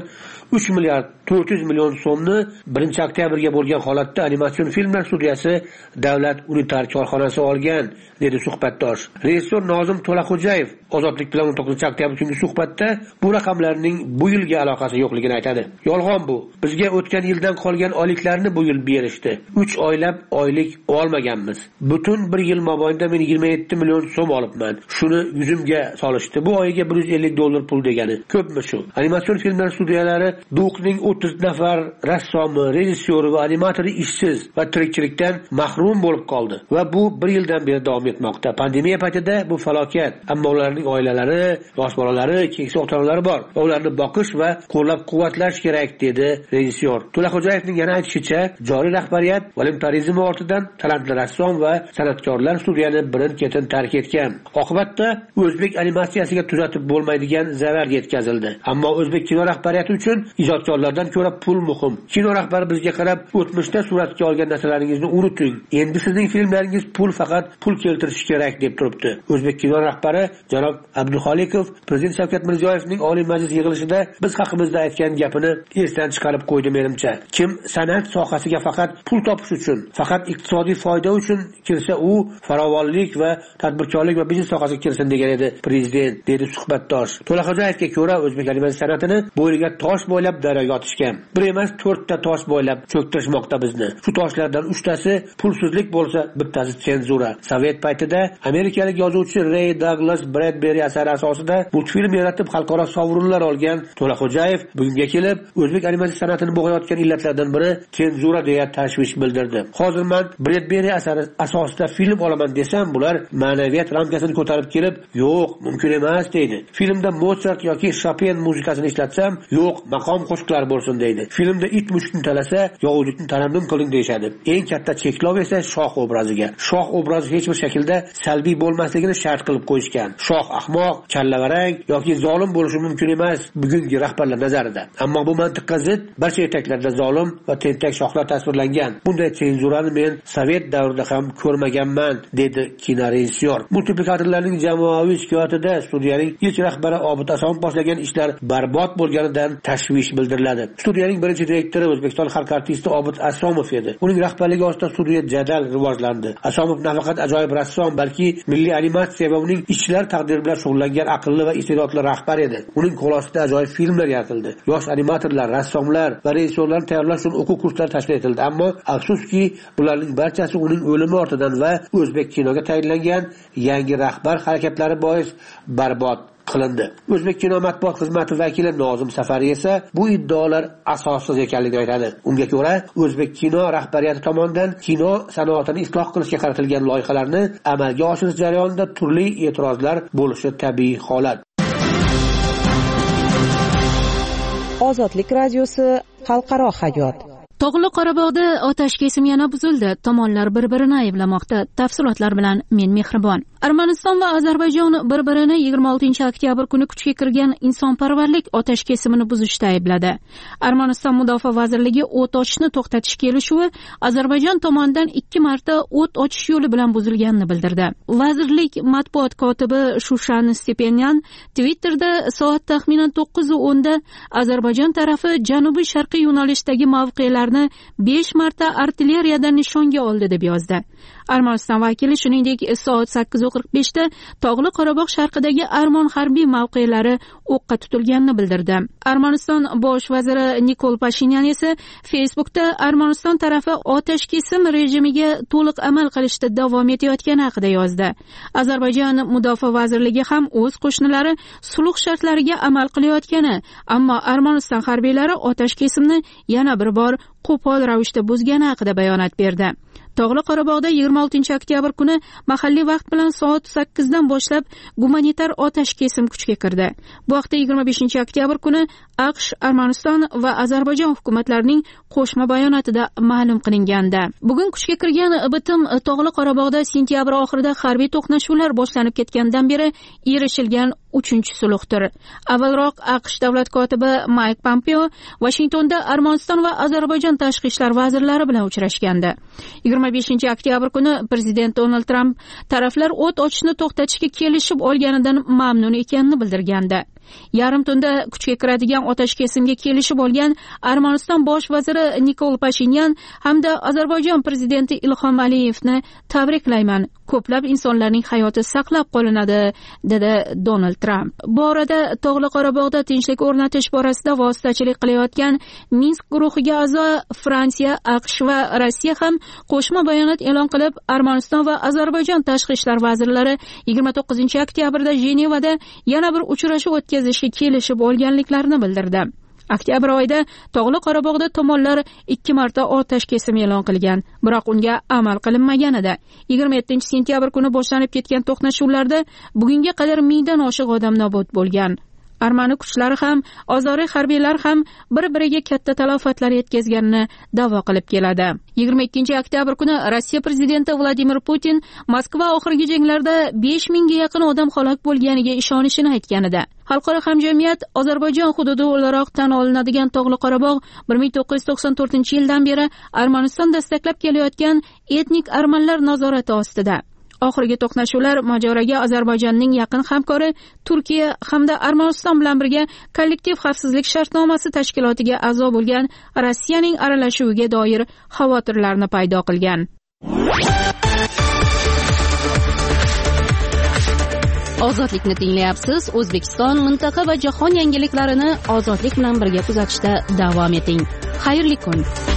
uch milliard to'rt yuz million so'mni birinchi oktyabrga bo'lgan holatda animatsion filmlar studiyasi davlat unitar korxonasi olgan, dedi suhbatdosh. Rejissor Nozim To'laxo'jayev Ozodlik bilan o'n to'qqizinchi oktyabr kungi suhbatda bu raqamlarning bu yilga aloqasi yo'qligini aytadi. Yolg'on bu. Bizga o'tgan yildan qolgan oyliklarni bu yil berishdi. uch oylab oylik olmaganmiz. Butun bir yil mobaynida men yigirma yetti million so'm olibman. Shuni yuzimga solishdi. Bu oyiga bir yuz ellik dollar pul degani. Ko'pmi shu? Animatsion filmlar studiyalari Duqning o'ttiz nafar rassomi, rejissyori va animatori ishsiz va tirikchilikdan mahrum bo'lib qoldi va bu bir yildan beri davom etmoqda. Pandemiya paytida bu falokat. Ammo ularning oilalari, yosh bolalari, keksa ota-onalari bor. Ularni boqish va qo'llab-quvvatlash kerak, dedi rejissyor. To'laxo'jayevning yana aytishicha, joriy rahbariyat voluntarizm ortidan talantli rassom va san'atkorlar studiyani birin-ketin tark etgan. Oqibatda o'zbek animatsiyasiga tuzatib bo'lmaydigan zarar yetkazildi. Ammo o'zbek kino rahbariyati uchun ijodkorlardan ko'ra pul muhim. Kino rahbari bizga qarab, o'tmishda suratga olgan narsalaringizni unuting. Endi sizning filmlaringiz pul faqat pul keltirishi kerak, deb turibdi. O'zbek kino rahbari janob Abduxolikov Prezident Shavkat Mirziyoyevning Oliy Majlis yig'ilishida biz haqimizda aytgan gapini esdan chiqarib qo'ydi menimcha. Kim san'at sohasiga faqat pul topish uchun, faqat iqtisodiy foyda uchun kirsa, u farovonlik va tadbirkorlik va biznes sohasiga kirsin, degan edi prezident, dedi suhbatdosh. To'laxo'jayevga ko'ra, o'zbek animatsiya san'atini bo'yniga tosh bo'ylab daryoga otishgan. Bir emas, to'rtta tosh bo'ylab cho'ktirishmoqda bizni. Shu toshlardan uchtasi pulsizlik bo'lsa, bittasi senzura. Sovet paytida amerikalik yozuvchi Ray Douglas Bradbury asari asosida multfilm yaratib xalqaro sovrinlar olgan To'laxo'jayev bugunga kelib o'zbek animatsiya san'atini bo'g'ayotgan illatlardan biri senzura deya tashvish bildirdi. Hozir men Bradbury asari asosida film olaman desam, bular ma'naviyat ramkasini ko'tarib kelib, yo'q, mumkin emas, deydi. Filmda Mozart yoki Chopin muzikasini ishlatsam, yo'q, maqom qo'shiqlar bo'lsin, deydi. Filmda it mushukni talasa, yovuzlikni tarannum qiling deyshadi. Eng katta cheklov esa shoh obraziga. Shoh obrazi hech bir shaklda salbiy bo'lmasligini shart qilib qo'yishgan. Shoh ahmoq, kallavarang yoki zolim bo'lishi mumkin emas bugungi rahbarlar nazarida. Ammo bu mantiqqa zid barcha yetaklarda zolim va tentak shohlar tasvirlangan. Bunday senzurani men Sovet davrida ham ko'rmaganman, dedi kinorejissyor. Multiplikatorlarning jamoaviy shikoyatida studiyaning ilk rahbari Obid Asomov boshlagan ishlar barbod bo'lganidan tashvish bildiriladi. Studiyaning birinchi direktori O'zbekiston xalq artisti Obid Asomov edi. Uning rahbarligi ostida studiya jadal rivojlandi. Asomov nafaqat ajoyib rassom, balki milliy animatsiya va uning ishchilar taqdiri bilan shug'ullangan aqlli va iste'dodli rahbar edi. Uning qo'l ostida ajoyib filmlar yaratildi. Yosh animatorlar, rassomlar va rejissyorlarni tayyorlash uchun o'quv kurslari tashkil etildi. Ammo afsuski, bularning barchasi uning o'limi ortidan va o'zbek kinoga tayinlangan yangi rahbar harakatlari bois barbod qilindi. O'zbek kino matbuot xizmati vakili Nozim Safari esa bu iddaolar asossiz ekanligini aytadi. Unga ko'ra, o'zbek kino rahbariyati tomonidan kino sanoatini isloh qilishga qaratilgan loyihalarni amalga oshirish jarayonida turli e'tirozlar bo'lishi tabiiy holat. Ozodlik radiosi, xalqaro hayot. Tog'li Qorabog'da otash kesim yana buzildi. Tomonlar bir-birini ayblamoqda. Tafsilotlar bilan men Mehribon. Armaniston va Ozarbayjon bir-birini yigirma oltinchi oktyabr kuni kuchga kirgan insonparvarlik otash kesimini buzishda aybladi. Armaniston Mudofaa vazirligi o't ochishni to'xtatish kelishuvi Ozarbayjon tomonidan ikki marta o't ochish yo'li bilan buzilganini bildirdi. Vazirlik matbuot kotibi Shushan Stepanyan Twitterda soat taxminan to'qqiz o'nda Ozarbayjon tarafi janubiy sharqiy yo'nalishdagi mavqelarni besh marta artilleriyadan nishonga oldi deb yozdi. Armaniston vakili shuningdek soat sakkiz qirq beshda Tog'li Qorabog' sharqidagi Armon harbiy mavqelari o'qqa tutilganini bildirdi. Armaniston bosh vaziri Nikol Pashinyan esa Facebookda Armaniston tarafi otash kesim rejimiga to'liq amal qilishda davom etayotgani haqida yozdi. Ozarbayjon mudofaa vazirligi ham o'z qo'shnilari sulh shartlariga amal qilayotgani, ammo Armaniston harbiylari otash kesimni yana bir bor qo'pol ravishda buzgani haqida bayonot berdi. Tog'li Qorabog'da yigirma oltinchi oktyabr kuni mahalliy vaqt bilan soat sakkizdan boshlab gumanitar otash kesim kuchga kirdi. Bu haqda yigirma beshinchi oktyabr kuni AQSh, Armaniston va Ozarbayjon hukumatlarining qo'shma bayonotida ma'lum qilingandi. Bugun kuchga kirgan bitim Tog'li Qorabog'da sentyabr oxirida harbiy to'qnashuvlar boshlanib ketgandan beri erishilgan uchinchi sulhdir. Avvalroq AQSh davlat kotibi Mike Pompeo Washingtonda Armaniston va Ozarbayjon tashqi ishlar vazirlari bilan uchrashgandi. yigirma beshinchi oktyabr kuni prezident Donald Trump taraflar o't ochishni to'xtatishga kelishib olganidan mamnun ekanini bildirgandi. Yarim tunda kuchga kiradigan otash kesimga kelishib olgan Armaniston bosh vaziri Nikol Pashinyan hamda Ozarbayjon prezidenti Ilhom Aliyevni tabriklayman. Ko'plab insonlarning hayoti saqlab qolinadi, dedi Donald Tramp. Bu orada Tog'li Qorabog'da tinchlik o'rnatish borasida vositachilik qilayotgan Minsk guruhiga a'zo Fransiya, AQSh va Rossiya ham qo'shma bayonot e'lon qilib, Armaniston va Ozarbayjon tashqi ishlar vazirlari yigirma to'qqizinchi oktyabrda Jenevada yana bir uchrashuv o'tkazishga kelishib olganliklarini bildirdi. Oktyabr oyida Tog'li Qorabog'da tomonlar ikki marta otash kesim e'lon qilgan, biroq unga amal qilinmagan edi. yigirma yettinchi sentyabr kuni boshlanib ketgan to'qnashuvlarda bugunga qadar mingdan oshiq odam nobud bo'lgan. Armani kuchlari ham, ozoriy harbiylar ham bir-biriga katta talafotlar yetkazganini da'vo qilib keladi. yigirma ikkinchi oktyabr kuni Rossiya prezidenti Vladimir Putin Moskva oxirgi janglarda besh mingga yaqin odam halok bo'lganiga ishonishini aytgan edi. Xalqaro hamjamiyat Ozarbayjon hududi o'laroq tan olinadigan Tog'li Qorabog' bir ming to'qqiz yuz to'qson to'rtinchi yildan beri Armaniston dastaklab kelayotgan etnik armanlar nazorati ostida. Oxirgi to'qnashuvlar mojaroga Ozarbayjonning yaqin hamkori Turkiya hamda Armaniston bilan birga kollektiv xavfsizlik shartnomasi tashkilotiga a'zo bo'lgan Rossiyaning aralashuviga doir xavotirlarni paydo qilgan. Ozodlikni tinglayapsiz. O'zbekiston, mintaqa va jahon yangiliklarini ozodlik bilan birga kuzatishda davom eting. Xayrli kun.